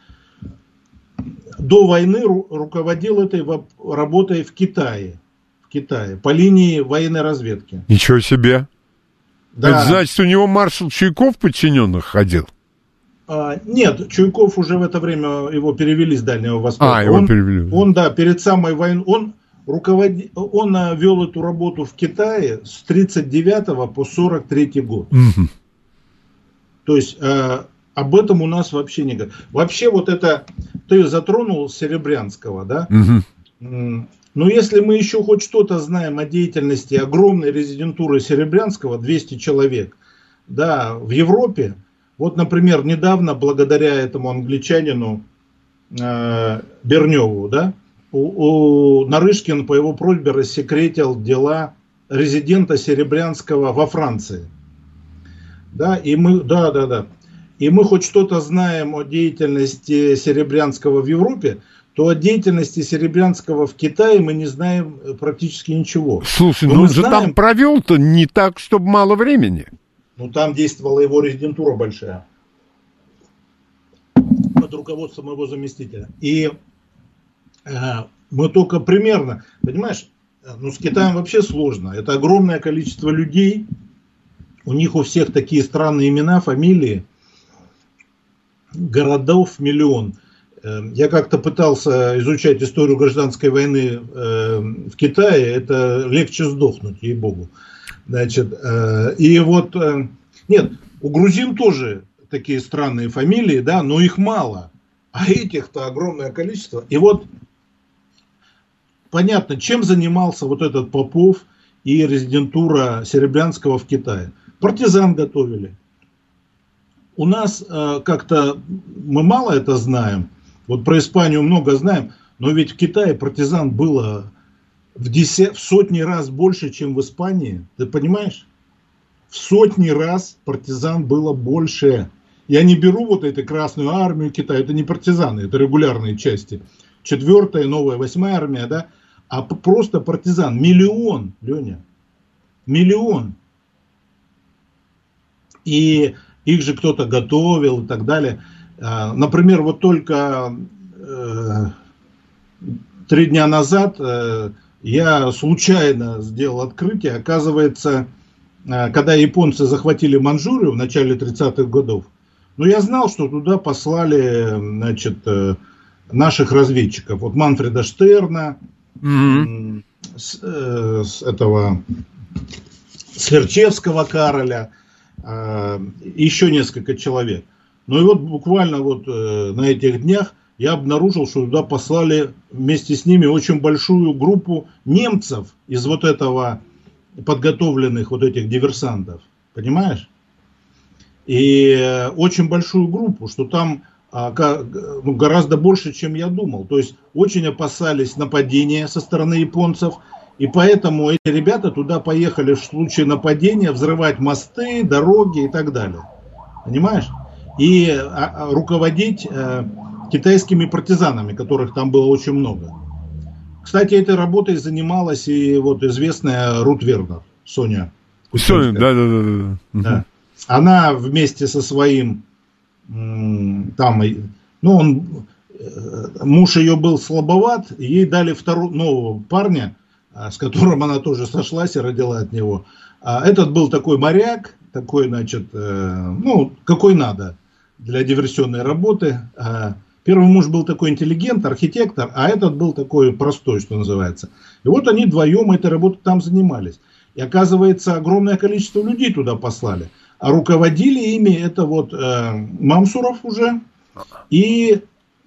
до войны руководил этой работой в Китае, по линии военной разведки. Ничего себе. Да. Это значит, у него маршал Чуйков подчиненных ходил? Нет, Чуйков уже в это время его перевели с Дальнего Востока. Его перевели. Он, да, перед самой войной, он вел эту работу в Китае с 1939 по 1943 год. Угу. То есть об этом у нас вообще не говорят. Вообще вот это, ты затронул Серебрянского, да? Угу. Но если мы еще хоть что-то знаем о деятельности огромной резидентуры Серебрянского, 200 человек, да, в Европе. Вот, например, недавно, благодаря этому англичанину Берневу, да, Нарышкин по его просьбе рассекретил дела резидента Серебрянского во Франции. Да, и мы, и мы хоть что-то знаем о деятельности Серебрянского в Европе, то о деятельности Серебрянского в Китае мы не знаем практически ничего. Слушай, ну он же там провел-то не так, чтобы мало времени. Ну, там действовала его резидентура большая. Под руководством его заместителя. И мы только примерно, понимаешь, ну, с Китаем вообще сложно. Это огромное количество людей. У них у всех такие странные имена, фамилии. Городов миллион. Я как-то пытался изучать историю гражданской войны в Китае, это легче сдохнуть, ей-богу. Значит, и вот, нет, у грузин тоже такие странные фамилии, да, но их мало, а этих-то огромное количество. И вот понятно, чем занимался вот этот Попов и резидентура Серебрянского в Китае. Партизан готовили. У нас как-то мы мало это знаем. Вот про Испанию много знаем, но ведь в Китае партизан было в сотни раз больше, чем в Испании. Ты понимаешь? В сотни раз партизан было больше. Я не беру вот эту Красную армию Китая, это не партизаны, это регулярные части. 4-я, новая, 8-я армия, да? А просто партизан. Миллион, Леня. Миллион. И их же кто-то готовил и так далее. Например, вот только 3 дня назад я случайно сделал открытие. Оказывается, когда японцы захватили Манчжурию в начале 30-х годов, ну, я знал, что туда послали, значит, наших разведчиков. Вот Манфреда Штерна, с Сверчевского Кароля, еще несколько человек. Ну и вот буквально вот на этих днях я обнаружил, что туда послали вместе с ними очень большую группу немцев из вот этого подготовленных вот этих диверсантов. Понимаешь? И очень большую группу, что там гораздо больше, чем я думал. То есть очень опасались нападения со стороны японцев. И поэтому эти ребята туда поехали в случае нападения взрывать мосты, дороги и так далее. Понимаешь? И руководить китайскими партизанами, которых там было очень много. Кстати, этой работой занималась и вот известная Рут Вернер, Соня. Да. Она вместе со своим муж ее был слабоват, ей дали нового парня, с которым она тоже сошлась и родила от него. Этот был такой моряк, такой, значит, какой надо для диверсионной работы. Первый муж был такой интеллигент, архитектор, а этот был такой простой, что называется. И вот они вдвоем этой работой там занимались. И оказывается, огромное количество людей туда послали. А руководили ими это вот Мамсуров уже и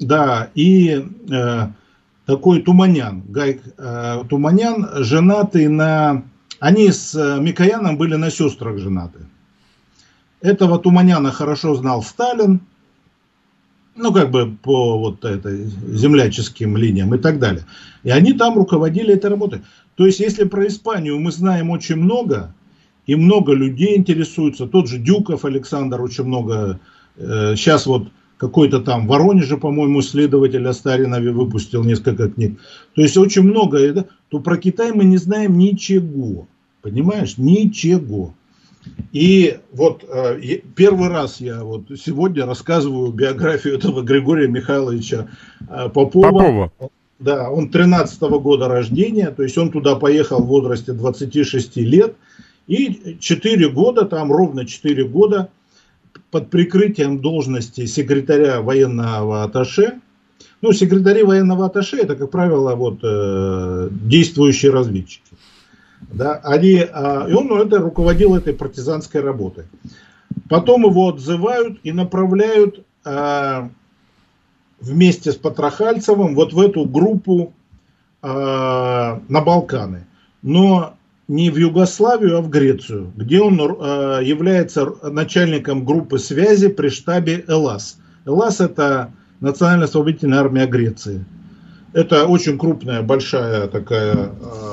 такой Туманян, Гай Туманян, женатый на... Они с Микояном были на сестрах женаты. Этого Туманяна хорошо знал Сталин, ну, как бы по вот этой земляческим линиям и так далее. И они там руководили этой работой. То есть, если про Испанию мы знаем очень много, и много людей интересуются, тот же Дюков Александр очень много, сейчас вот какой-то там в Воронеже, по-моему, исследователь о Старинове выпустил несколько книг. То есть очень много, да? То про Китай мы не знаем ничего. Понимаешь? Ничего. И вот первый раз я вот сегодня рассказываю биографию этого Григория Михайловича Попова. Да, он 13-го года рождения, то есть он туда поехал в возрасте 26 лет. И 4 года, там ровно 4 года, под прикрытием должности секретаря военного атташе. Ну, секретари военного атташе, это, как правило, вот, действующие разведчики. Да, и он руководил этой партизанской работой. Потом его отзывают и направляют вместе с Патрахальцевым вот в эту группу на Балканы. Но не в Югославию, а в Грецию, где он является начальником группы связи при штабе ЭЛАС. ЭЛАС — это Национально-освободительная армия Греции. Это очень крупная, большая такая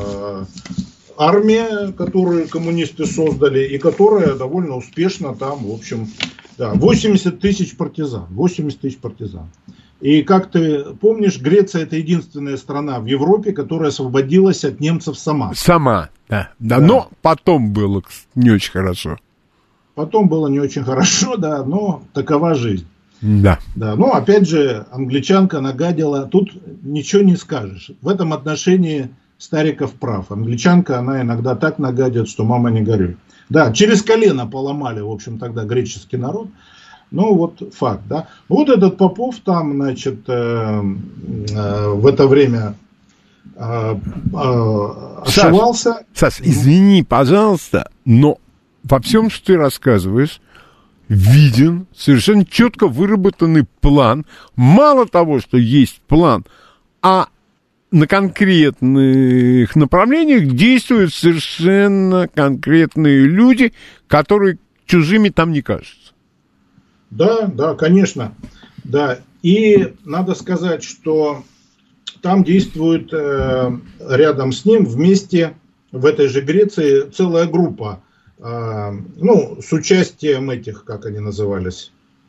армия, которую коммунисты создали, и которая довольно успешно там, в общем, да, 80 тысяч партизан. 80 тысяч партизан. И как ты помнишь, Греция — это единственная страна в Европе, которая освободилась от немцев сама. Да. Но потом было не очень хорошо. Потом было не очень хорошо, да, но такова жизнь. Да. Но опять же, англичанка нагадила, тут ничего не скажешь. В этом отношении Стариков прав. Англичанка, она иногда так нагадит, что мама не горюй. Да, через колено поломали, в общем, тогда греческий народ. Ну, вот факт, да. Вот этот Попов там, значит, в это время ошивался. Саш, извини, пожалуйста, но во всем, что ты рассказываешь, виден совершенно четко выработанный план. Мало того, что есть план, а на конкретных направлениях действуют совершенно конкретные люди, которые чужими там не кажутся. Да, да, конечно. Да. И надо сказать, что там действует рядом с ним вместе в этой же Греции целая группа, ну, с участием этих, как они назывались,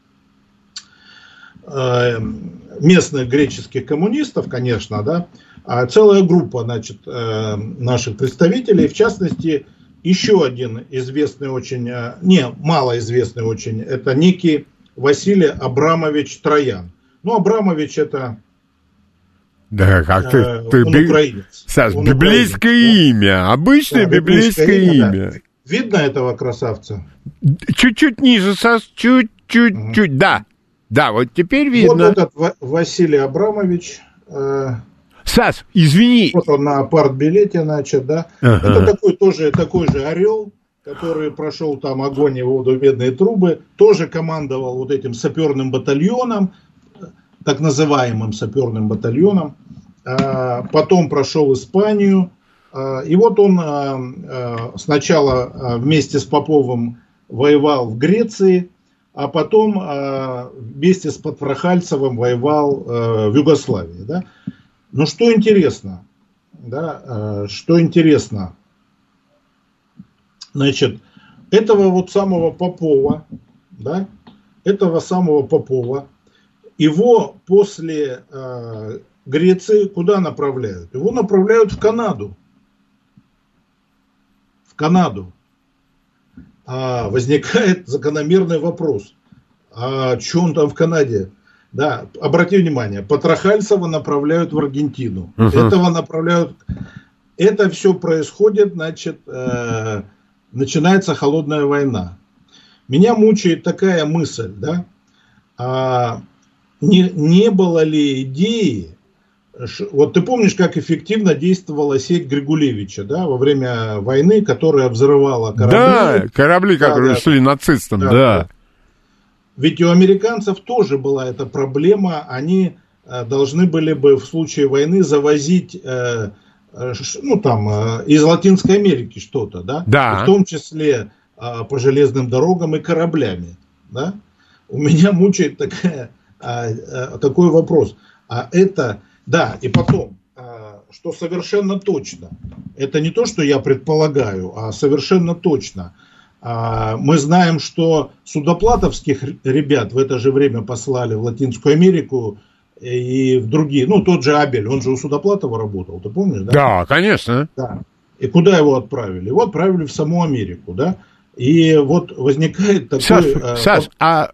местных греческих коммунистов, конечно, да, целая группа, значит, наших представителей, в частности, еще один известный очень, малоизвестный очень, это некий Василий Абрамович Троян. Ну, Абрамович это... Да, как ты он украинец. Саш, он библейское украинец, имя, обычное библейское имя. Да. Видно этого красавца? Чуть-чуть ниже, Саш, чуть-чуть, да. Да, вот теперь видно. Вот этот Василий Абрамович. Саш, извини. Вот он на партбилете, значит, да. Ага. Это такой же орел, который прошел там огонь и воду, бедные трубы, тоже командовал вот этим саперным батальоном, так называемым саперным батальоном, потом прошел Испанию, и вот он сначала вместе с Поповым воевал в Греции, а потом вместе с Подфрахальцевым воевал в Югославии, да. Но что интересно, да, значит, этого вот самого Попова, да, его после Греции куда направляют? Его направляют в Канаду. Возникает закономерный вопрос. А что он там в Канаде? Да, обрати внимание, Подфрахальцева направляют в Аргентину. Этого направляют... Это все происходит, значит, начинается холодная война. Меня мучает такая мысль, да, не было ли идеи, вот ты помнишь, как эффективно действовала сеть Григулевича, да, во время войны, которая взрывала корабли. Да, корабли, которые шли нацистам, да. Ведь у американцев тоже была эта проблема, они должны были бы в случае войны завозить, ну там, из Латинской Америки что-то, да, в том числе по железным дорогам и кораблями, да. У меня мучает такой вопрос. Да, и потом, что совершенно точно, это не то, что я предполагаю, а совершенно точно. Мы знаем, что судоплатовских ребят в это же время послали в Латинскую Америку и в другие. Ну, тот же Абель, он же у Судоплатова работал, ты помнишь, да? Да, конечно. Да. И куда его отправили? Его отправили в саму Америку, да? И вот возникает такой... Саш,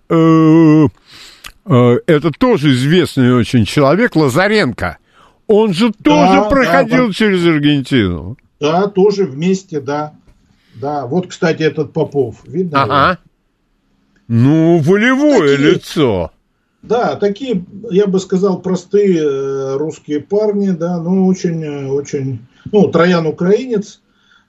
это тоже известный очень человек, Лазаренко. Он же тоже проходил через Аргентину. Да, тоже вместе, да. Да, вот, кстати, этот Попов. Видно? Ага. Ну, волевое лицо. Да, такие, я бы сказал, простые русские парни, да, ну, очень, ну, Троян украинец,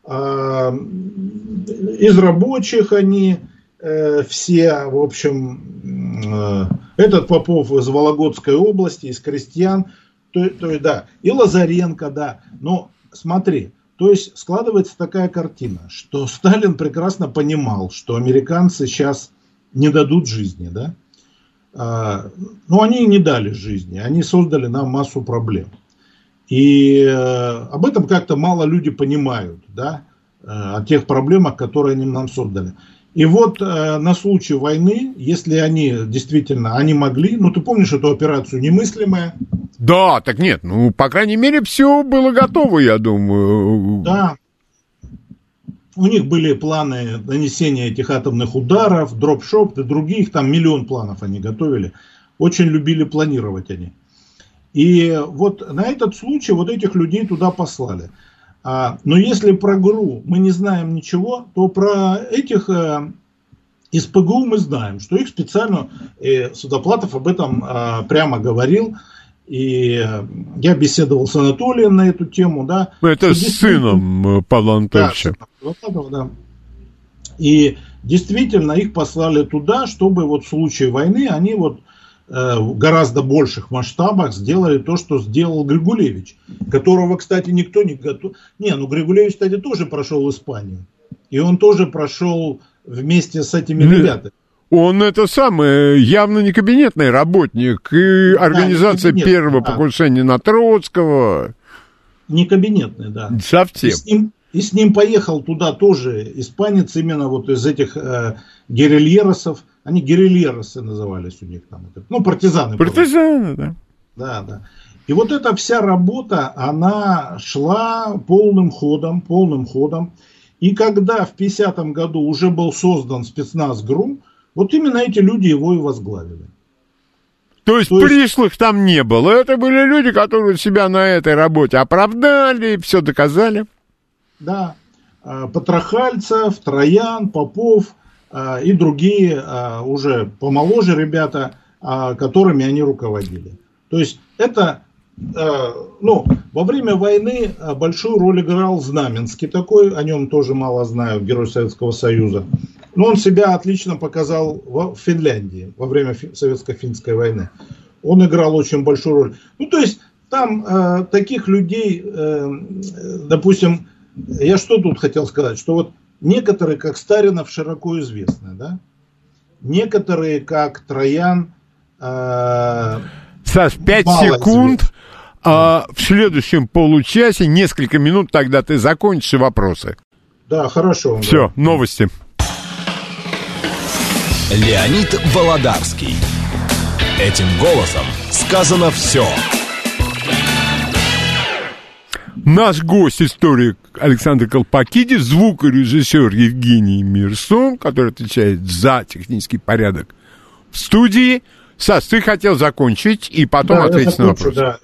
из рабочих они все, в общем, этот Попов из Вологодской области, из крестьян, да, и Лазаренко, да, но смотри, то есть складывается такая картина, что Сталин прекрасно понимал, что американцы сейчас не дадут жизни, да, но они не дали жизни, они создали нам массу проблем. И об этом как-то мало люди понимают, да, о тех проблемах, которые они нам создали. И вот на случай войны, если они действительно, они могли, ну ты помнишь эту операцию «Немыслимая»? Да, так нет, ну по крайней мере все было готово, я думаю. Да, у них были планы нанесения этих атомных ударов, дропшоп и других, там миллион планов они готовили, очень любили планировать они. И вот на этот случай вот этих людей туда послали. Но если про ГРУ мы не знаем ничего, то про этих Из ПГУ мы знаем, что их специально, Судоплатов об этом прямо говорил, и я беседовал с Анатолием на эту тему, да. Это с сыном Павла Анатольевича. Да. И действительно их послали туда, чтобы вот в случае войны они вот в гораздо больших масштабах сделали то, что сделал Григулевич, которого, кстати, никто не готов. Григулевич, кстати, тоже прошел Испанию. И он тоже прошел вместе с этими ребятами. Он явно не кабинетный работник, и организация первого покушения на Троцкого. Не кабинетный, да. Совсем. И с ним поехал туда тоже испанец, именно вот из этих герильеросов. Они герильеросы назывались у них там. Партизаны. Партизаны, да. Да. И вот эта вся работа, она шла полным ходом. И когда в 50-м году уже был создан спецназ ГРУ, вот именно эти люди его и возглавили. То есть пришлых там не было. Это были люди, которые себя на этой работе оправдали, все доказали. Да. Потрохальцев, Троян, Попов и другие уже помоложе ребята, которыми они руководили. То есть это... во время войны большую роль играл Знаменский такой, о нем тоже мало знаю, герой Советского Союза. Но он себя отлично показал в Финляндии во время Советско-финской войны. Он играл очень большую роль. То есть там таких людей, допустим, я что тут хотел сказать, что вот некоторые, как Старинов, широко известны, да? Некоторые, как Троян, Саш, 5 секунд. В следующем получасе, несколько минут, тогда ты закончишь вопросы. Да, хорошо. Все, новости. Леонид Володарский. Этим голосом сказано все. Наш гость, историк Александр Колпакидис, звукорежиссер Евгений Мирсон, который отвечает за технический порядок в студии. Саш, ты хотел закончить и потом ответить на вопрос. Да.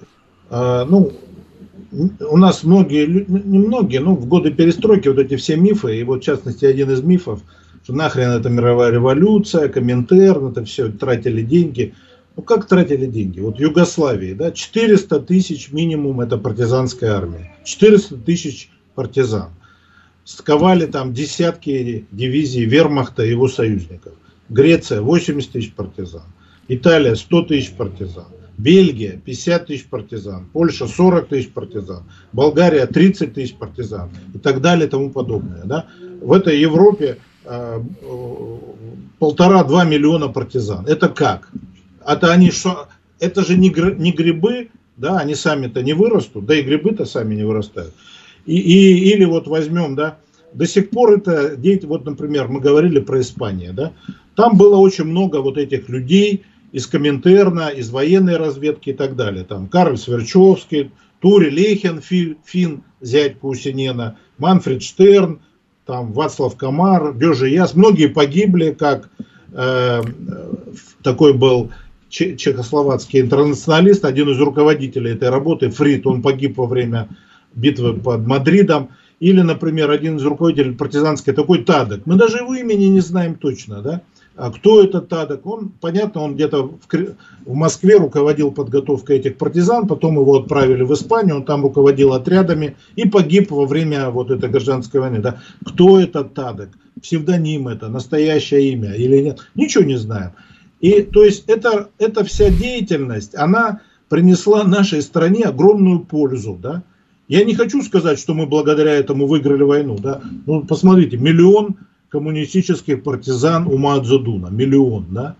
У нас в годы перестройки вот эти все мифы, и вот в частности один из мифов, что нахрен это мировая революция, Коминтерн, это все, тратили деньги. Как тратили деньги? Вот в Югославии, да, 400 тысяч минимум это партизанская армия. 400 тысяч партизан. Сковали там десятки дивизий вермахта и его союзников. Греция 80 тысяч партизан. Италия 100 тысяч партизан. Бельгия 50 тысяч партизан. Польша 40 тысяч партизан. Болгария 30 тысяч партизан. И так далее и тому подобное. Да? В этой Европе 1,5-2 миллиона партизан. Это как? Это же не грибы, да, они сами-то не вырастут, да и грибы-то сами не вырастают. Или вот возьмем, да, до сих пор это, вот, например, мы говорили про Испанию, да, там было очень много вот этих людей из Коминтерна, из военной разведки и так далее. Там Карл Сверчевский, Тури Лейхен, фин, зять Кусинена, Манфред Штерн, там Вацлав Комар, Бёжи Яс. Многие погибли, как такой был чехословацкий интернационалист, один из руководителей этой работы, Фрид, он погиб во время битвы под Мадридом. Или, например, один из руководителей партизанской, такой Тадок. Мы даже его имени не знаем точно, да? А кто этот Тадок? Он где-то в Москве руководил подготовкой этих партизан, потом его отправили в Испанию, он там руководил отрядами и погиб во время вот этой гражданской войны. Да? Кто этот Тадок? Псевдоним это, настоящее имя или нет? Ничего не знаем. И то есть эта вся деятельность, она принесла нашей стране огромную пользу, да? Я не хочу сказать, что мы благодаря этому выиграли войну, да? Ну, посмотрите, 1 миллион коммунистических партизан у Мао Цзэдуна, 1 миллион, да?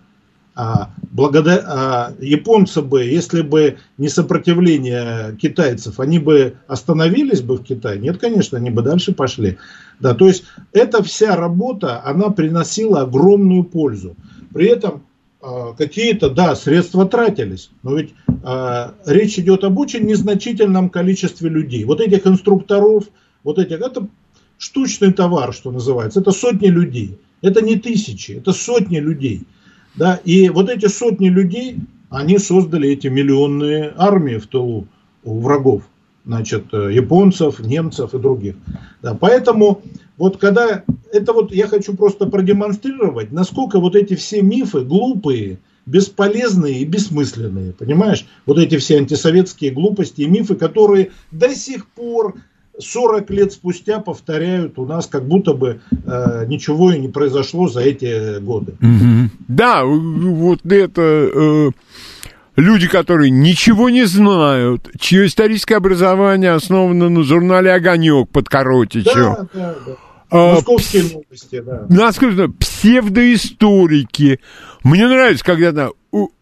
Японцы бы, если бы не сопротивление китайцев, они бы остановились бы в Китае? Нет, конечно, они бы дальше пошли. Да, то есть эта вся работа, она приносила огромную пользу. При этом какие-то, да, средства тратились, но ведь речь идет об очень незначительном количестве людей. Вот этих инструкторов, это штучный товар, что называется, это сотни людей, это не тысячи, это сотни людей. Да? И вот эти сотни людей, они создали эти миллионные армии в тылу у врагов, значит, японцев, немцев и других. Да, поэтому Вот когда, это вот я хочу просто продемонстрировать, насколько вот эти все мифы глупые, бесполезные и бессмысленные, понимаешь? Вот эти все антисоветские глупости и мифы, которые до сих пор 40 лет спустя повторяют у нас, как будто бы ничего и не произошло за эти годы. Да, вот это... Люди, которые ничего не знают, чье историческое образование основано на журнале «Огонек» под Коротичем. Да. Московские новости, да. Насколько псевдоисторики. Мне нравится, когда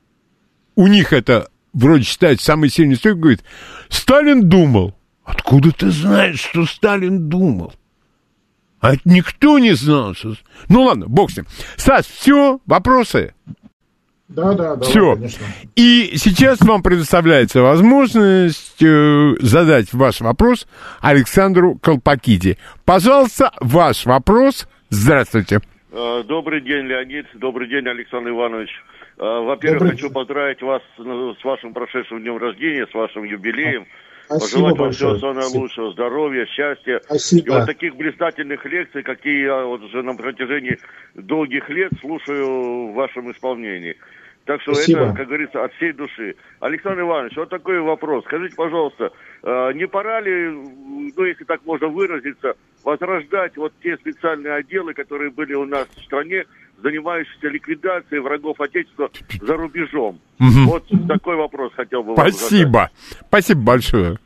у них это вроде считается самый сильный историк, говорит, Сталин думал. Откуда ты знаешь, что Сталин думал? А никто не знал, что... Ну ладно, бог с ним. Стас, все, вопросы? Да, все. Конечно. И сейчас вам предоставляется возможность задать ваш вопрос Александру Колпакиди. Пожалуйста, ваш вопрос. Здравствуйте. Добрый день, Леонид. Добрый день, Александр Иванович. Во-первых, хочу поздравить вас с вашим прошедшим днем рождения, с вашим юбилеем. Спасибо пожелать вам большое. всего самого наилучшего, здоровья, счастья. Спасибо. И вот таких блистательных лекций, какие я вот уже на протяжении долгих лет слушаю в вашем исполнении. Так что Спасибо. это, как говорится, от всей души. Александр Иванович, вот такой вопрос. Скажите, пожалуйста, не пора ли, ну, если так можно выразиться, возрождать вот те специальные отделы, которые были у нас в стране, занимающиеся ликвидацией врагов Отечества за рубежом? Вот такой вопрос хотел бы вам задать. Спасибо большое.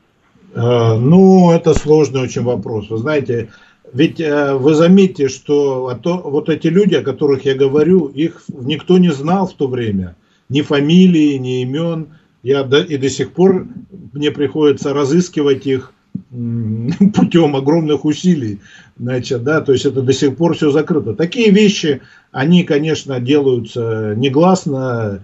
Ну, это сложный очень вопрос. Вы знаете, ведь вы заметите, что вот эти люди, о которых я говорю, их никто не знал в то время. Ни фамилии, ни имен. И до сих пор мне приходится разыскивать их путем огромных усилий. Значит, да, то есть это до сих пор все закрыто. Такие вещи, они, конечно, делаются негласно.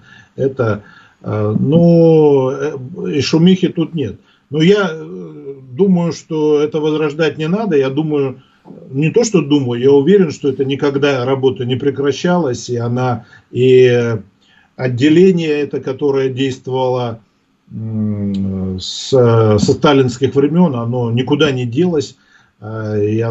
Но и шумихи тут нет. Но я думаю, что это возрождать не надо. Я думаю, не то что думаю, я уверен, что это никогда работа не прекращалась. И отделение это, которое действовало со сталинских времен, оно никуда не делось. Я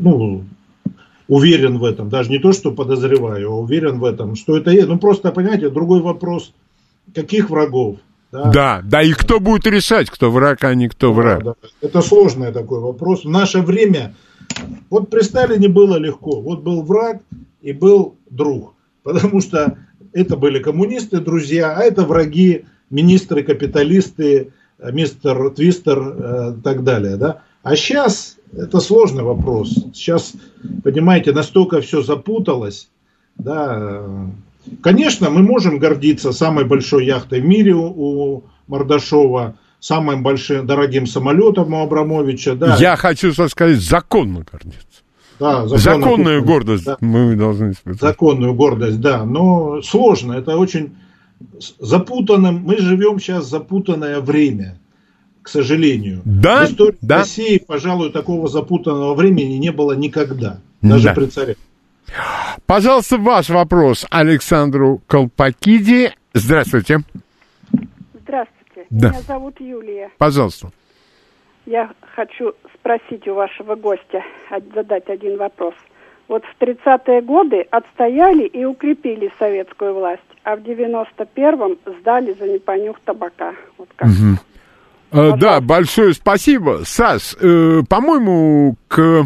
уверен в этом. Даже не то, что подозреваю, а уверен в этом, что это есть. Ну просто, понимаете, другой вопрос, каких врагов. Да, и кто будет решать, кто враг, а не кто враг. Да. Это сложный такой вопрос. В наше время, вот при Сталине было легко. Вот был враг и был друг. Потому что это были коммунисты, друзья, а это враги, министры, капиталисты, мистер Твистер и так далее. Да? А сейчас это сложный вопрос. Сейчас, понимаете, настолько все запуталось. Да. Конечно, мы можем гордиться самой большой яхтой в мире у Мордашова, самым большим дорогим самолетом у Абрамовича. Да. Я хочу сказать, законно гордиться. Да, законную гордость, да. Мы должны испытать. Законную гордость, да. Но сложно, это очень запутанно. Мы живем сейчас в запутанное время, к сожалению. Да, в истории России, пожалуй, такого запутанного времени не было никогда. Даже при царе. Пожалуйста, ваш вопрос Александру Колпакиди. Здравствуйте. Здравствуйте. Да. Меня зовут Юлия. Пожалуйста. Я хочу спросить у вашего гостя, задать один вопрос. Вот в 30-е годы отстояли и укрепили советскую власть, а в 91-м сдали за непонюх табака. Вот как. Да, большое спасибо. Саш, по-моему, к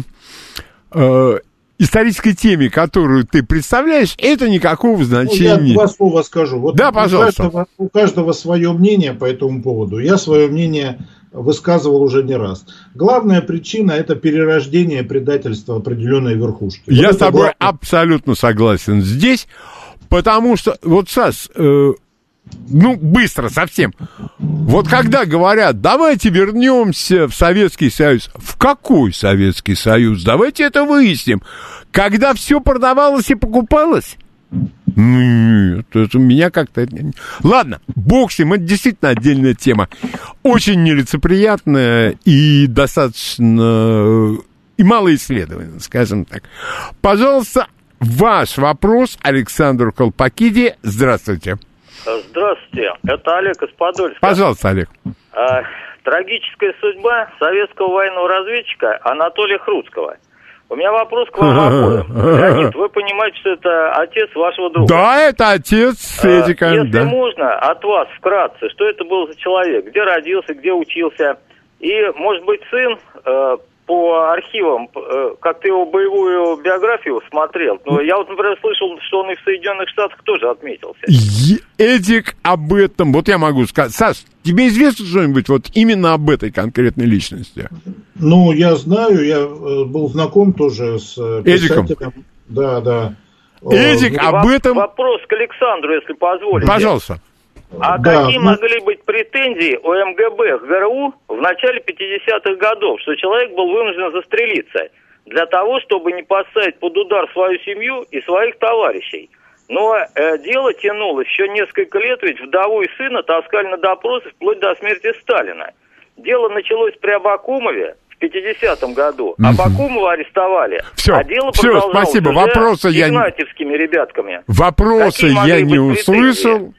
исторической теме, которую ты представляешь, это никакого значения нет. Я два слова скажу. Вот да, пожалуйста. У каждого свое мнение по этому поводу. Я свое мнение высказывал уже не раз. Главная причина – это перерождение предательства определенной верхушки. Я с тобой абсолютно согласен здесь, потому что, вот, Саш, быстро совсем. Вот когда говорят, давайте вернемся в Советский Союз. В какой Советский Союз? Давайте это выясним. Когда все продавалось и покупалось? Нет, это меня как-то... Ладно, бог с ним, это действительно отдельная тема. Очень нелицеприятная и достаточно... и малоисследованная, скажем так. Пожалуйста, ваш вопрос Александру Колпакиди. Здравствуйте. Здравствуйте, это Олег из Подольска. Пожалуйста, Олег. Трагическая судьба советского военного разведчика Анатолия Хруцкого. У меня вопрос к вам обоим. Леонид, вы понимаете, что это отец вашего друга? Да, это отец Эдика. Если можно, от вас вкратце, что это был за человек, где родился, где учился, и, может быть, сын по архивам, как ты его боевую биографию смотрел. Но я вот, например, слышал, что он и в Соединенных Штатах тоже отметился. Эдик об этом, вот я могу сказать. Саш, тебе известно что-нибудь вот именно об этой конкретной личности? Ну, я знаю, я был знаком тоже с писателем. Эдиком? Да. Эдик об этом... Вопрос к Александру, если позволите. Пожалуйста. А какие могли быть претензии у МГБ к ГРУ в начале 50-х годов, что человек был вынужден застрелиться для того, чтобы не поставить под удар свою семью и своих товарищей? Но дело тянулось еще несколько лет, ведь вдову и сына таскали на допросы вплоть до смерти Сталина. Дело началось при Абакумове в 50-м году. Абакумова арестовали, а дело продолжалось спасибо. игнатьевскими ребятками. Вопросы я не услышал.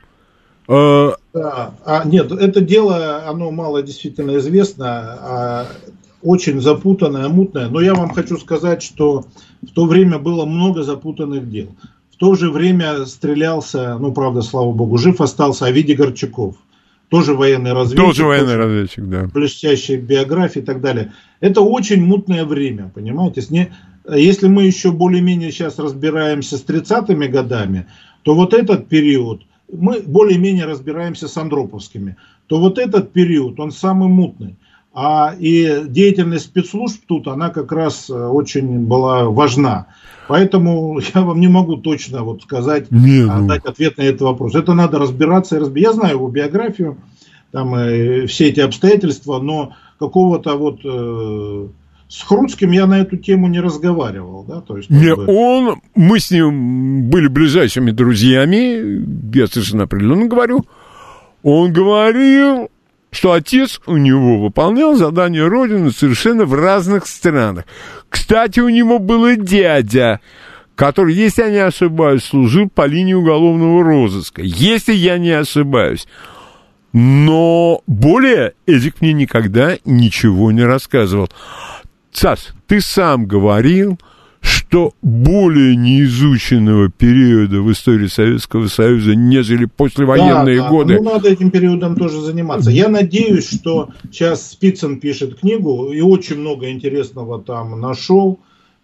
Нет, это дело, оно мало действительно известно, очень запутанное, мутное. Но я вам хочу сказать, что в то время было много запутанных дел. В то же время стрелялся, ну, правда, слава богу, жив остался Овидий Горчаков. Тоже военный разведчик. Тоже военный разведчик, да. Блестящая биография и так далее. Это очень мутное время, понимаете? Если мы еще более-менее сейчас разбираемся с 30-ми годами, то вот этот период, мы более-менее разбираемся с андроповскими, то вот этот период, он самый мутный. И деятельность спецслужб тут, она как раз очень была важна. Поэтому я вам не могу точно вот сказать, дать ответ на этот вопрос. Это надо разбираться. Я знаю его биографию, там все эти обстоятельства, но какого-то вот... С Хруцким я на эту тему не разговаривал, да, то есть... Мы с ним были ближайшими друзьями, я совершенно определенно говорю. Он говорил, что отец у него выполнял задания Родины совершенно в разных странах. Кстати, у него был и дядя, который, если я не ошибаюсь, служил по линии уголовного розыска, если я не ошибаюсь. Но более Эдик мне никогда ничего не рассказывал. Саш, ты сам говорил, что более неизученного периода в истории Советского Союза, нежели послевоенные годы. Ну, надо этим периодом тоже заниматься. Я надеюсь, что сейчас Спицын пишет книгу, и очень много интересного там нашел.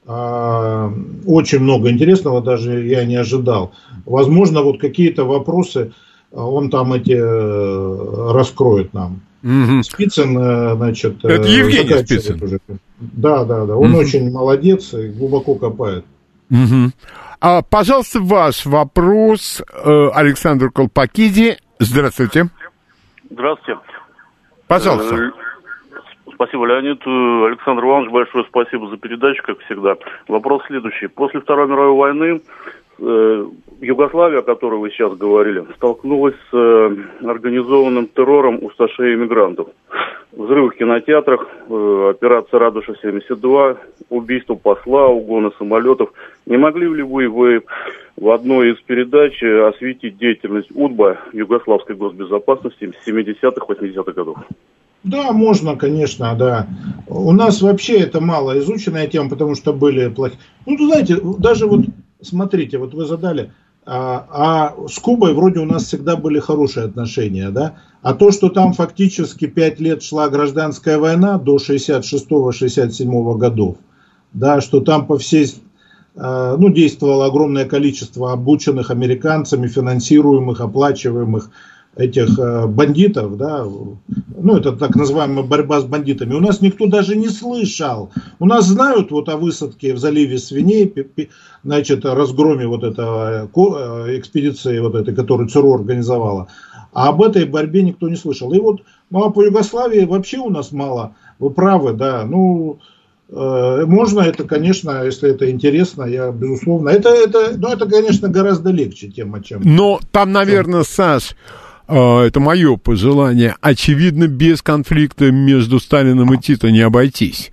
Очень много интересного, даже я не ожидал. Возможно, вот какие-то вопросы он там раскроет нам. Угу. Спицын, значит... Это Евгений Спицын. Уже. Да. Он очень молодец и глубоко копает. Пожалуйста, ваш вопрос Александру Колпакиди. Здравствуйте. Здравствуйте. Пожалуйста. Спасибо, Леонид. Александр Иванович, большое спасибо за передачу, как всегда. Вопрос следующий. После Второй мировой войны Югославия, о которой вы сейчас говорили, столкнулась с организованным террором усташей иммигрантов. Взрывы в кинотеатрах, операция «Радуша-72», убийство посла, угоны самолетов. Не могли ли вы в одной из передач осветить деятельность УДБА, Югославской госбезопасности, с 70-х, 80-х годов? Да, можно, конечно, да. У нас вообще это мало изученная тема, потому что были плохие... Ну, знаете, даже вот, смотрите, вот вы задали... с Кубой вроде у нас всегда были хорошие отношения, да? А то, что там фактически 5 лет шла гражданская война до 66-67 годов, да, что там по всей, действовало огромное количество обученных американцами, финансируемых, оплачиваемых этих бандитов, да, это так называемая борьба с бандитами, у нас никто даже не слышал. У нас знают вот о высадке в заливе Свиней, значит, о разгроме вот этого экспедиции, вот этой, которую ЦРУ организовала, а об этой борьбе никто не слышал. И вот по Югославии вообще у нас мало, вы правы, да, можно это, конечно, если это интересно, безусловно, это, конечно, гораздо легче тема, чем... Но там, наверное, Саш... Это мое пожелание. Очевидно, без конфликта между Сталиным и Тито не обойтись.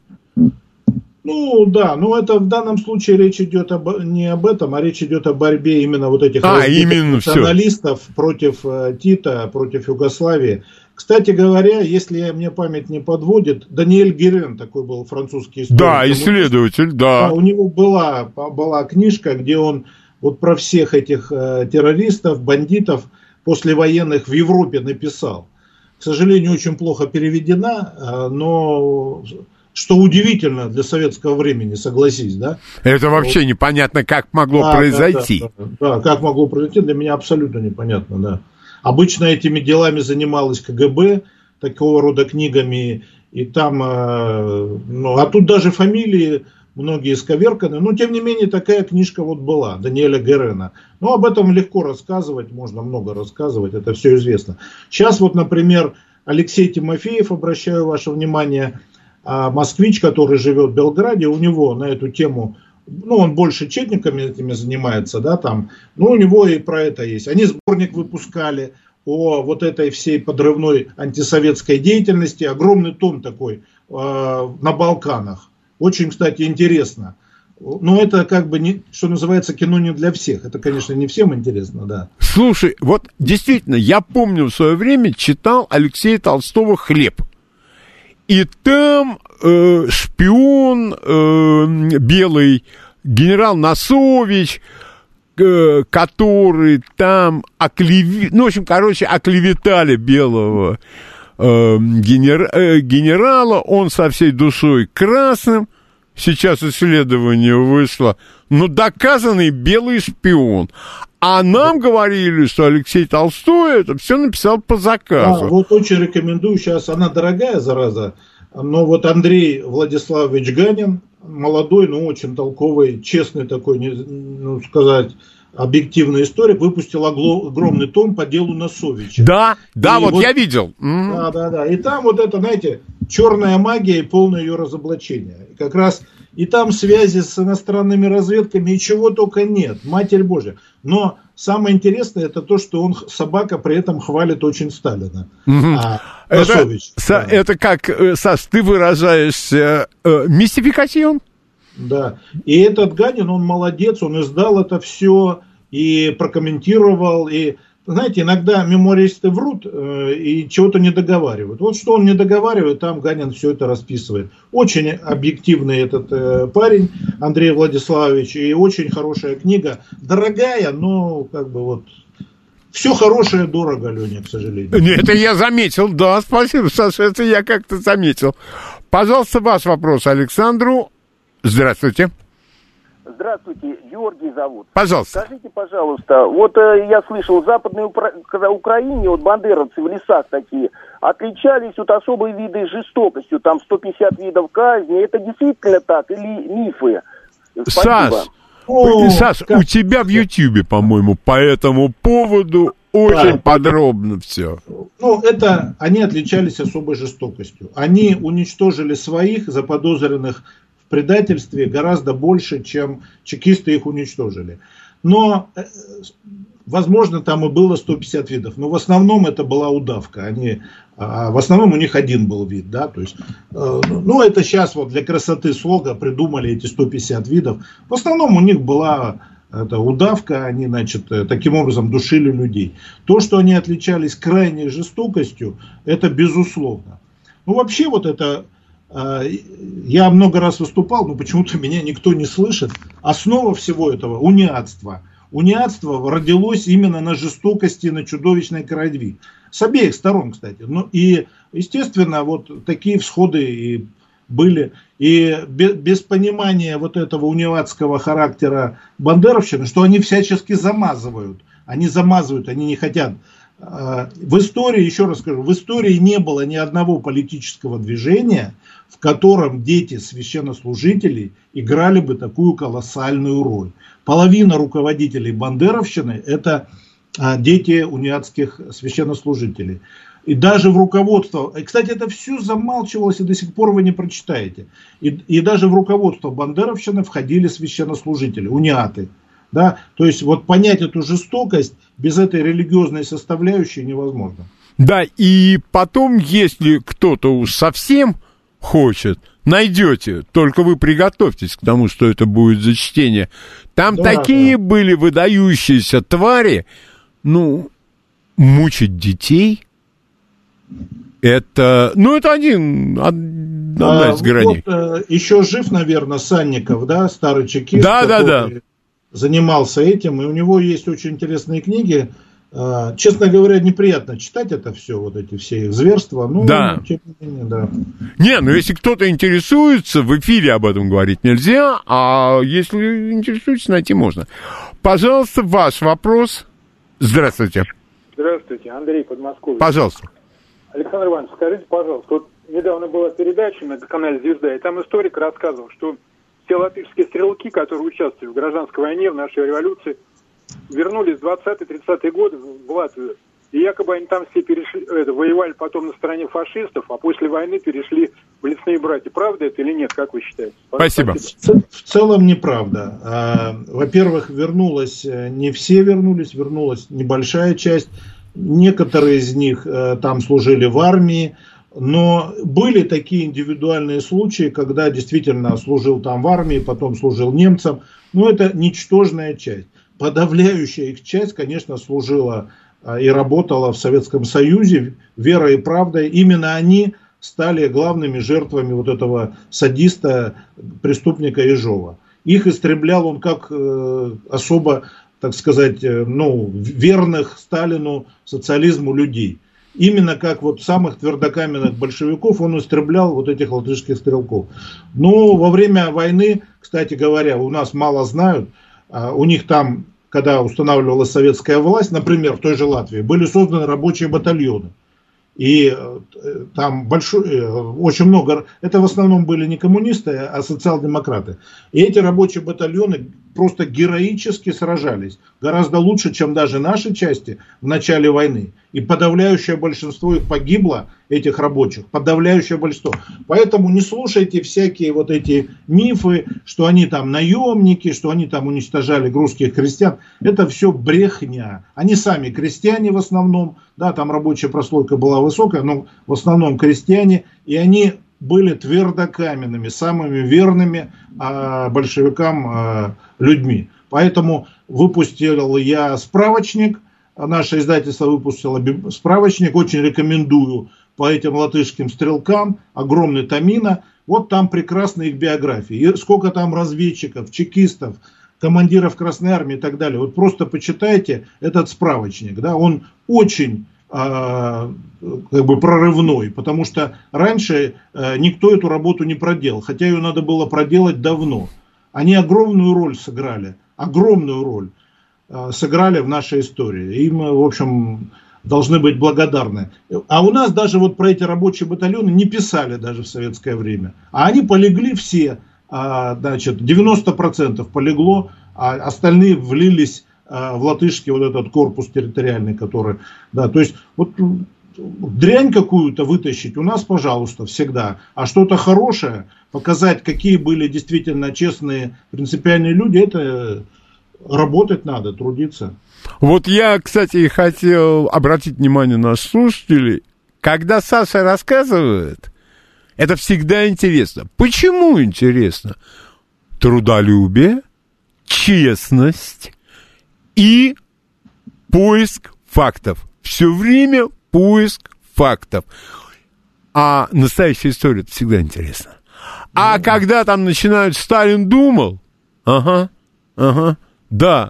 Это в данном случае речь идет не об этом, а речь идет о борьбе именно вот этих националистов против Тита, против Югославии. Кстати говоря, если мне память не подводит, Даниэль Герен, такой был французский историк. Да, исследователь, да. У него была книжка, где он вот про всех этих террористов, бандитов послевоенных в Европе написал. К сожалению, очень плохо переведена, но что удивительно для советского времени, согласись, да? Это вообще непонятно, как могло произойти. Да, как могло произойти, для меня абсолютно непонятно, да. Обычно этими делами занималась КГБ, такого рода книгами, и там, а тут даже фамилии многие исковерканы, но тем не менее такая книжка вот была, Даниэля Герена. Ну, об этом легко рассказывать, можно много рассказывать, это все известно. Сейчас вот, например, Алексей Тимофеев, обращаю ваше внимание, москвич, который живет в Белграде, у него на эту тему, он больше четниками этими занимается, да, там, у него и про это есть. Они сборник выпускали о вот этой всей подрывной антисоветской деятельности, огромный том такой на Балканах. Очень, кстати, интересно. Но это как бы, что называется, кино не для всех. Это, конечно, не всем интересно, да. Слушай, вот действительно, я помню в свое время читал Алексея Толстого «Хлеб». И там шпион белый, генерал Носович, который там оклеветали белого генерала, он со всей душой красным, сейчас исследование вышло, доказанный белый шпион. А нам говорили, что Алексей Толстой это все написал по заказу. Вот очень рекомендую, сейчас она дорогая, зараза, но вот Андрей Владиславович Ганин, молодой, но очень толковый, честный такой, объективный историк, выпустил огромный том по делу Носовича. Да, вот я видел. Да. И там вот это, знаете, черная магия и полное ее разоблачение. Как раз и там связи с иностранными разведками, и чего только нет, Матерь Божья. Но самое интересное, это то, что собака при этом хвалит очень Сталина. Носович. Это как, Саш, ты выражаешься, мистификацион? Да, и этот Ганин, он молодец, он издал это все и прокомментировал, и, знаете, иногда мемуаристы врут и чего-то не договаривают. Вот что он не договаривает, там Ганин все это расписывает. Очень объективный этот парень, Андрей Владиславович, и очень хорошая книга, дорогая, но как бы вот... Все хорошее дорого, Леня, к сожалению. Это я заметил, да, спасибо, Саша, это я как-то заметил. Пожалуйста, ваш вопрос Александру. Здравствуйте. Здравствуйте, Георгий зовут. Пожалуйста. Скажите, пожалуйста, вот я слышал, в Западной Украине, вот бандеровцы в лесах такие, отличались от особой виды жестокостью, там 150 видов казни, это действительно так или мифы? Спасибо. Саш, у тебя в Ютьюбе, по-моему, по этому поводу очень подробно все. Это они отличались особой жестокостью. Они уничтожили своих заподозренных в предательстве гораздо больше, чем чекисты их уничтожили. Но, возможно, там и было 150 видов, но в основном это была удавка. В основном у них один был вид, да, то есть, это сейчас вот для красоты слога придумали эти 150 видов. В основном у них была удавка, они, таким образом душили людей. То, что они отличались крайней жестокостью, это безусловно. Вообще вот это... Я много раз выступал, но почему-то меня никто не слышит. Основа всего этого – униатство. Униатство родилось именно на жестокости, на чудовищной крови. С обеих сторон, кстати. И, естественно, вот такие всходы и были. И без понимания вот этого униатского характера бандеровщины, что они всячески замазывают. Они не хотят. В истории, еще раз скажу, в истории не было ни одного политического движения, в котором дети священнослужителей играли бы такую колоссальную роль. Половина руководителей бандеровщины – это дети униатских священнослужителей. И даже в руководство, кстати, это все замалчивалось, и до сих пор вы не прочитаете. И даже в руководство бандеровщины входили священнослужители, униаты. Да? То есть вот понять эту жестокость без этой религиозной составляющей невозможно. Да, и потом, если кто-то уж совсем хочет, найдете, только вы приготовьтесь к тому, что это будет за чтение. Там такие были выдающиеся твари, мучить детей. Это, это одна из граней. Вот, еще жив, наверное, Санников, да, старый чекист, который занимался этим, и у него есть очень интересные книги. Честно говоря, неприятно читать это все, вот эти все их зверства. Тем не менее, да. Если кто-то интересуется, в эфире об этом говорить нельзя, а если интересуется, найти можно. Пожалуйста, ваш вопрос. Здравствуйте. Здравствуйте, Андрей, Подмосковье. Пожалуйста. Александр Иванович, скажите, пожалуйста, вот недавно была передача на канале «Звезда», и там историк рассказывал, что все латышские стрелки, которые участвовали в гражданской войне, в нашей революции, вернулись в 20-30-е годы в Латвию. И якобы они там все воевали потом на стороне фашистов, а после войны перешли в лесные братья. Правда это или нет, как вы считаете? Спасибо. В целом неправда. Во-первых, не все вернулись небольшая часть. Некоторые из них там служили в армии, но были такие индивидуальные случаи, когда действительно служил там в армии, потом служил немцам. Но это ничтожная часть. Подавляющая их часть, конечно, служила и работала в Советском Союзе верой и правдой. Именно они стали главными жертвами вот этого садиста, преступника Ежова. Их истреблял он как особо, так сказать, верных Сталину, социализму людей. Именно как вот самых твердокаменных большевиков он истреблял вот этих латышских стрелков. Но во время войны, кстати говоря, у нас мало знают, у них там, когда устанавливалась советская власть, например, в той же Латвии, были созданы рабочие батальоны. И там очень много, это в основном были не коммунисты, а социал-демократы. И эти рабочие батальоны просто героически сражались. Гораздо лучше, чем даже наши части в начале войны. И подавляющее большинство их погибло, этих рабочих. Подавляющее большинство. Поэтому не слушайте всякие вот эти мифы, что они там наемники, что они там уничтожали русских крестьян. Это все брехня. Они сами крестьяне в основном. Да, там рабочая прослойка была высокая, но в основном крестьяне. И они были твердокаменными, самыми верными большевикам людьми. Поэтому выпустил я справочник, наше издательство выпустило справочник, очень рекомендую, по этим латышским стрелкам, огромный томина, вот там прекрасные их биографии, и сколько там разведчиков, чекистов, командиров Красной Армии и так далее. Вот просто почитайте этот справочник, да, он очень прорывной, потому что раньше никто эту работу не проделал, хотя ее надо было проделать давно. Они огромную роль сыграли в нашей истории. Им, в общем, должны быть благодарны. А у нас даже вот про эти рабочие батальоны не писали даже в советское время. А они полегли все, 90% полегло, а остальные влились в латышский вот этот корпус территориальный, который, да, то есть вот дрянь какую-то вытащить у нас, пожалуйста, всегда, а что-то хорошее, показать, какие были действительно честные, принципиальные люди, это работать надо, трудиться. Вот я, кстати, хотел обратить внимание наших слушателей, когда Саша рассказывает, это всегда интересно. Почему интересно? Трудолюбие, честность и поиск фактов. Все время поиск фактов. А настоящая история — это всегда интересно. А когда там начинают «Сталин думал», да. Да,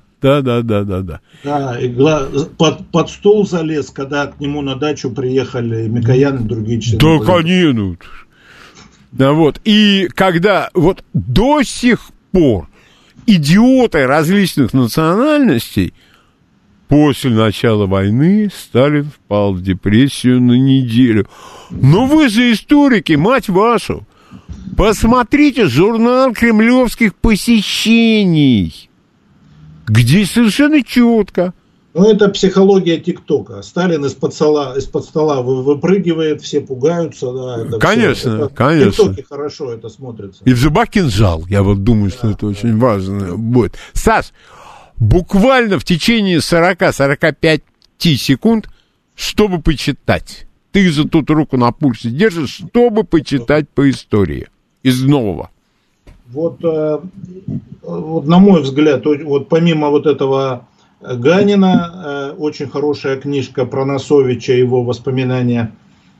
и под стол залез, когда к нему на дачу приехали Микоян и другие члены. Да, конечно. Да, вот. И когда вот до сих пор идиоты различных национальностей, после начала войны Сталин впал в депрессию на неделю. Но вы же историки, мать вашу. Посмотрите журнал кремлевских посещений, где совершенно четко. Ну, это психология ТикТока. Сталин из-под стола выпрыгивает, все пугаются. Да, это конечно, все. конечно. В ТикТоке хорошо это смотрится. И в зубах кинжал. Я вот думаю, что это очень важно будет. Саш, буквально в течение 40-45 секунд, чтобы почитать. Ты же тут руку на пульсе держишь, чтобы почитать по истории. Из нового. Вот на мой взгляд, вот помимо вот этого Ганина, очень хорошая книжка про Носовича, его воспоминания.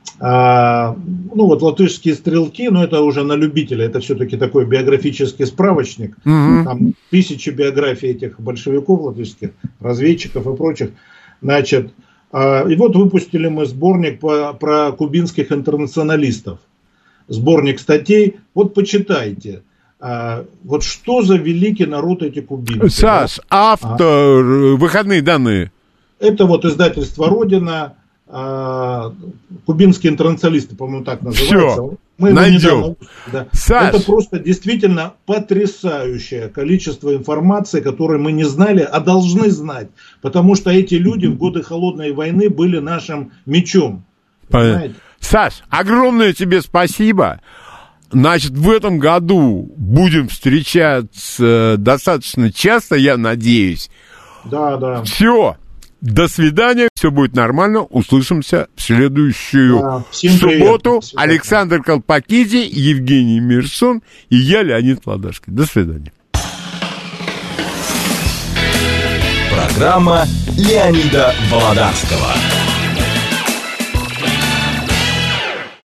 вот латышские стрелки, но это уже на любителя, это все-таки такой биографический справочник, там тысячи биографий этих большевиков латышских, разведчиков и прочих, значит, и вот выпустили мы сборник про кубинских интернационалистов, сборник статей, вот почитайте, вот что за великий народ эти кубинцы. Саш, автор, выходные данные. Это вот издательство «Родина», кубинские интернационалисты, по-моему, так называется. Все, мы найдем. Да. Саш. Это просто действительно потрясающее количество информации, которую мы не знали, а должны знать. Потому что эти люди в годы Холодной войны были нашим мечом. Понимаете? Саш, огромное тебе спасибо. Значит, в этом году будем встречаться достаточно часто, я надеюсь. Да. Все. До свидания, все будет нормально, услышимся в следующую субботу. Александр Колпакидзе, Евгений Мирсон и я, Леонид Володарский. До свидания. Программа Леонида Володарского.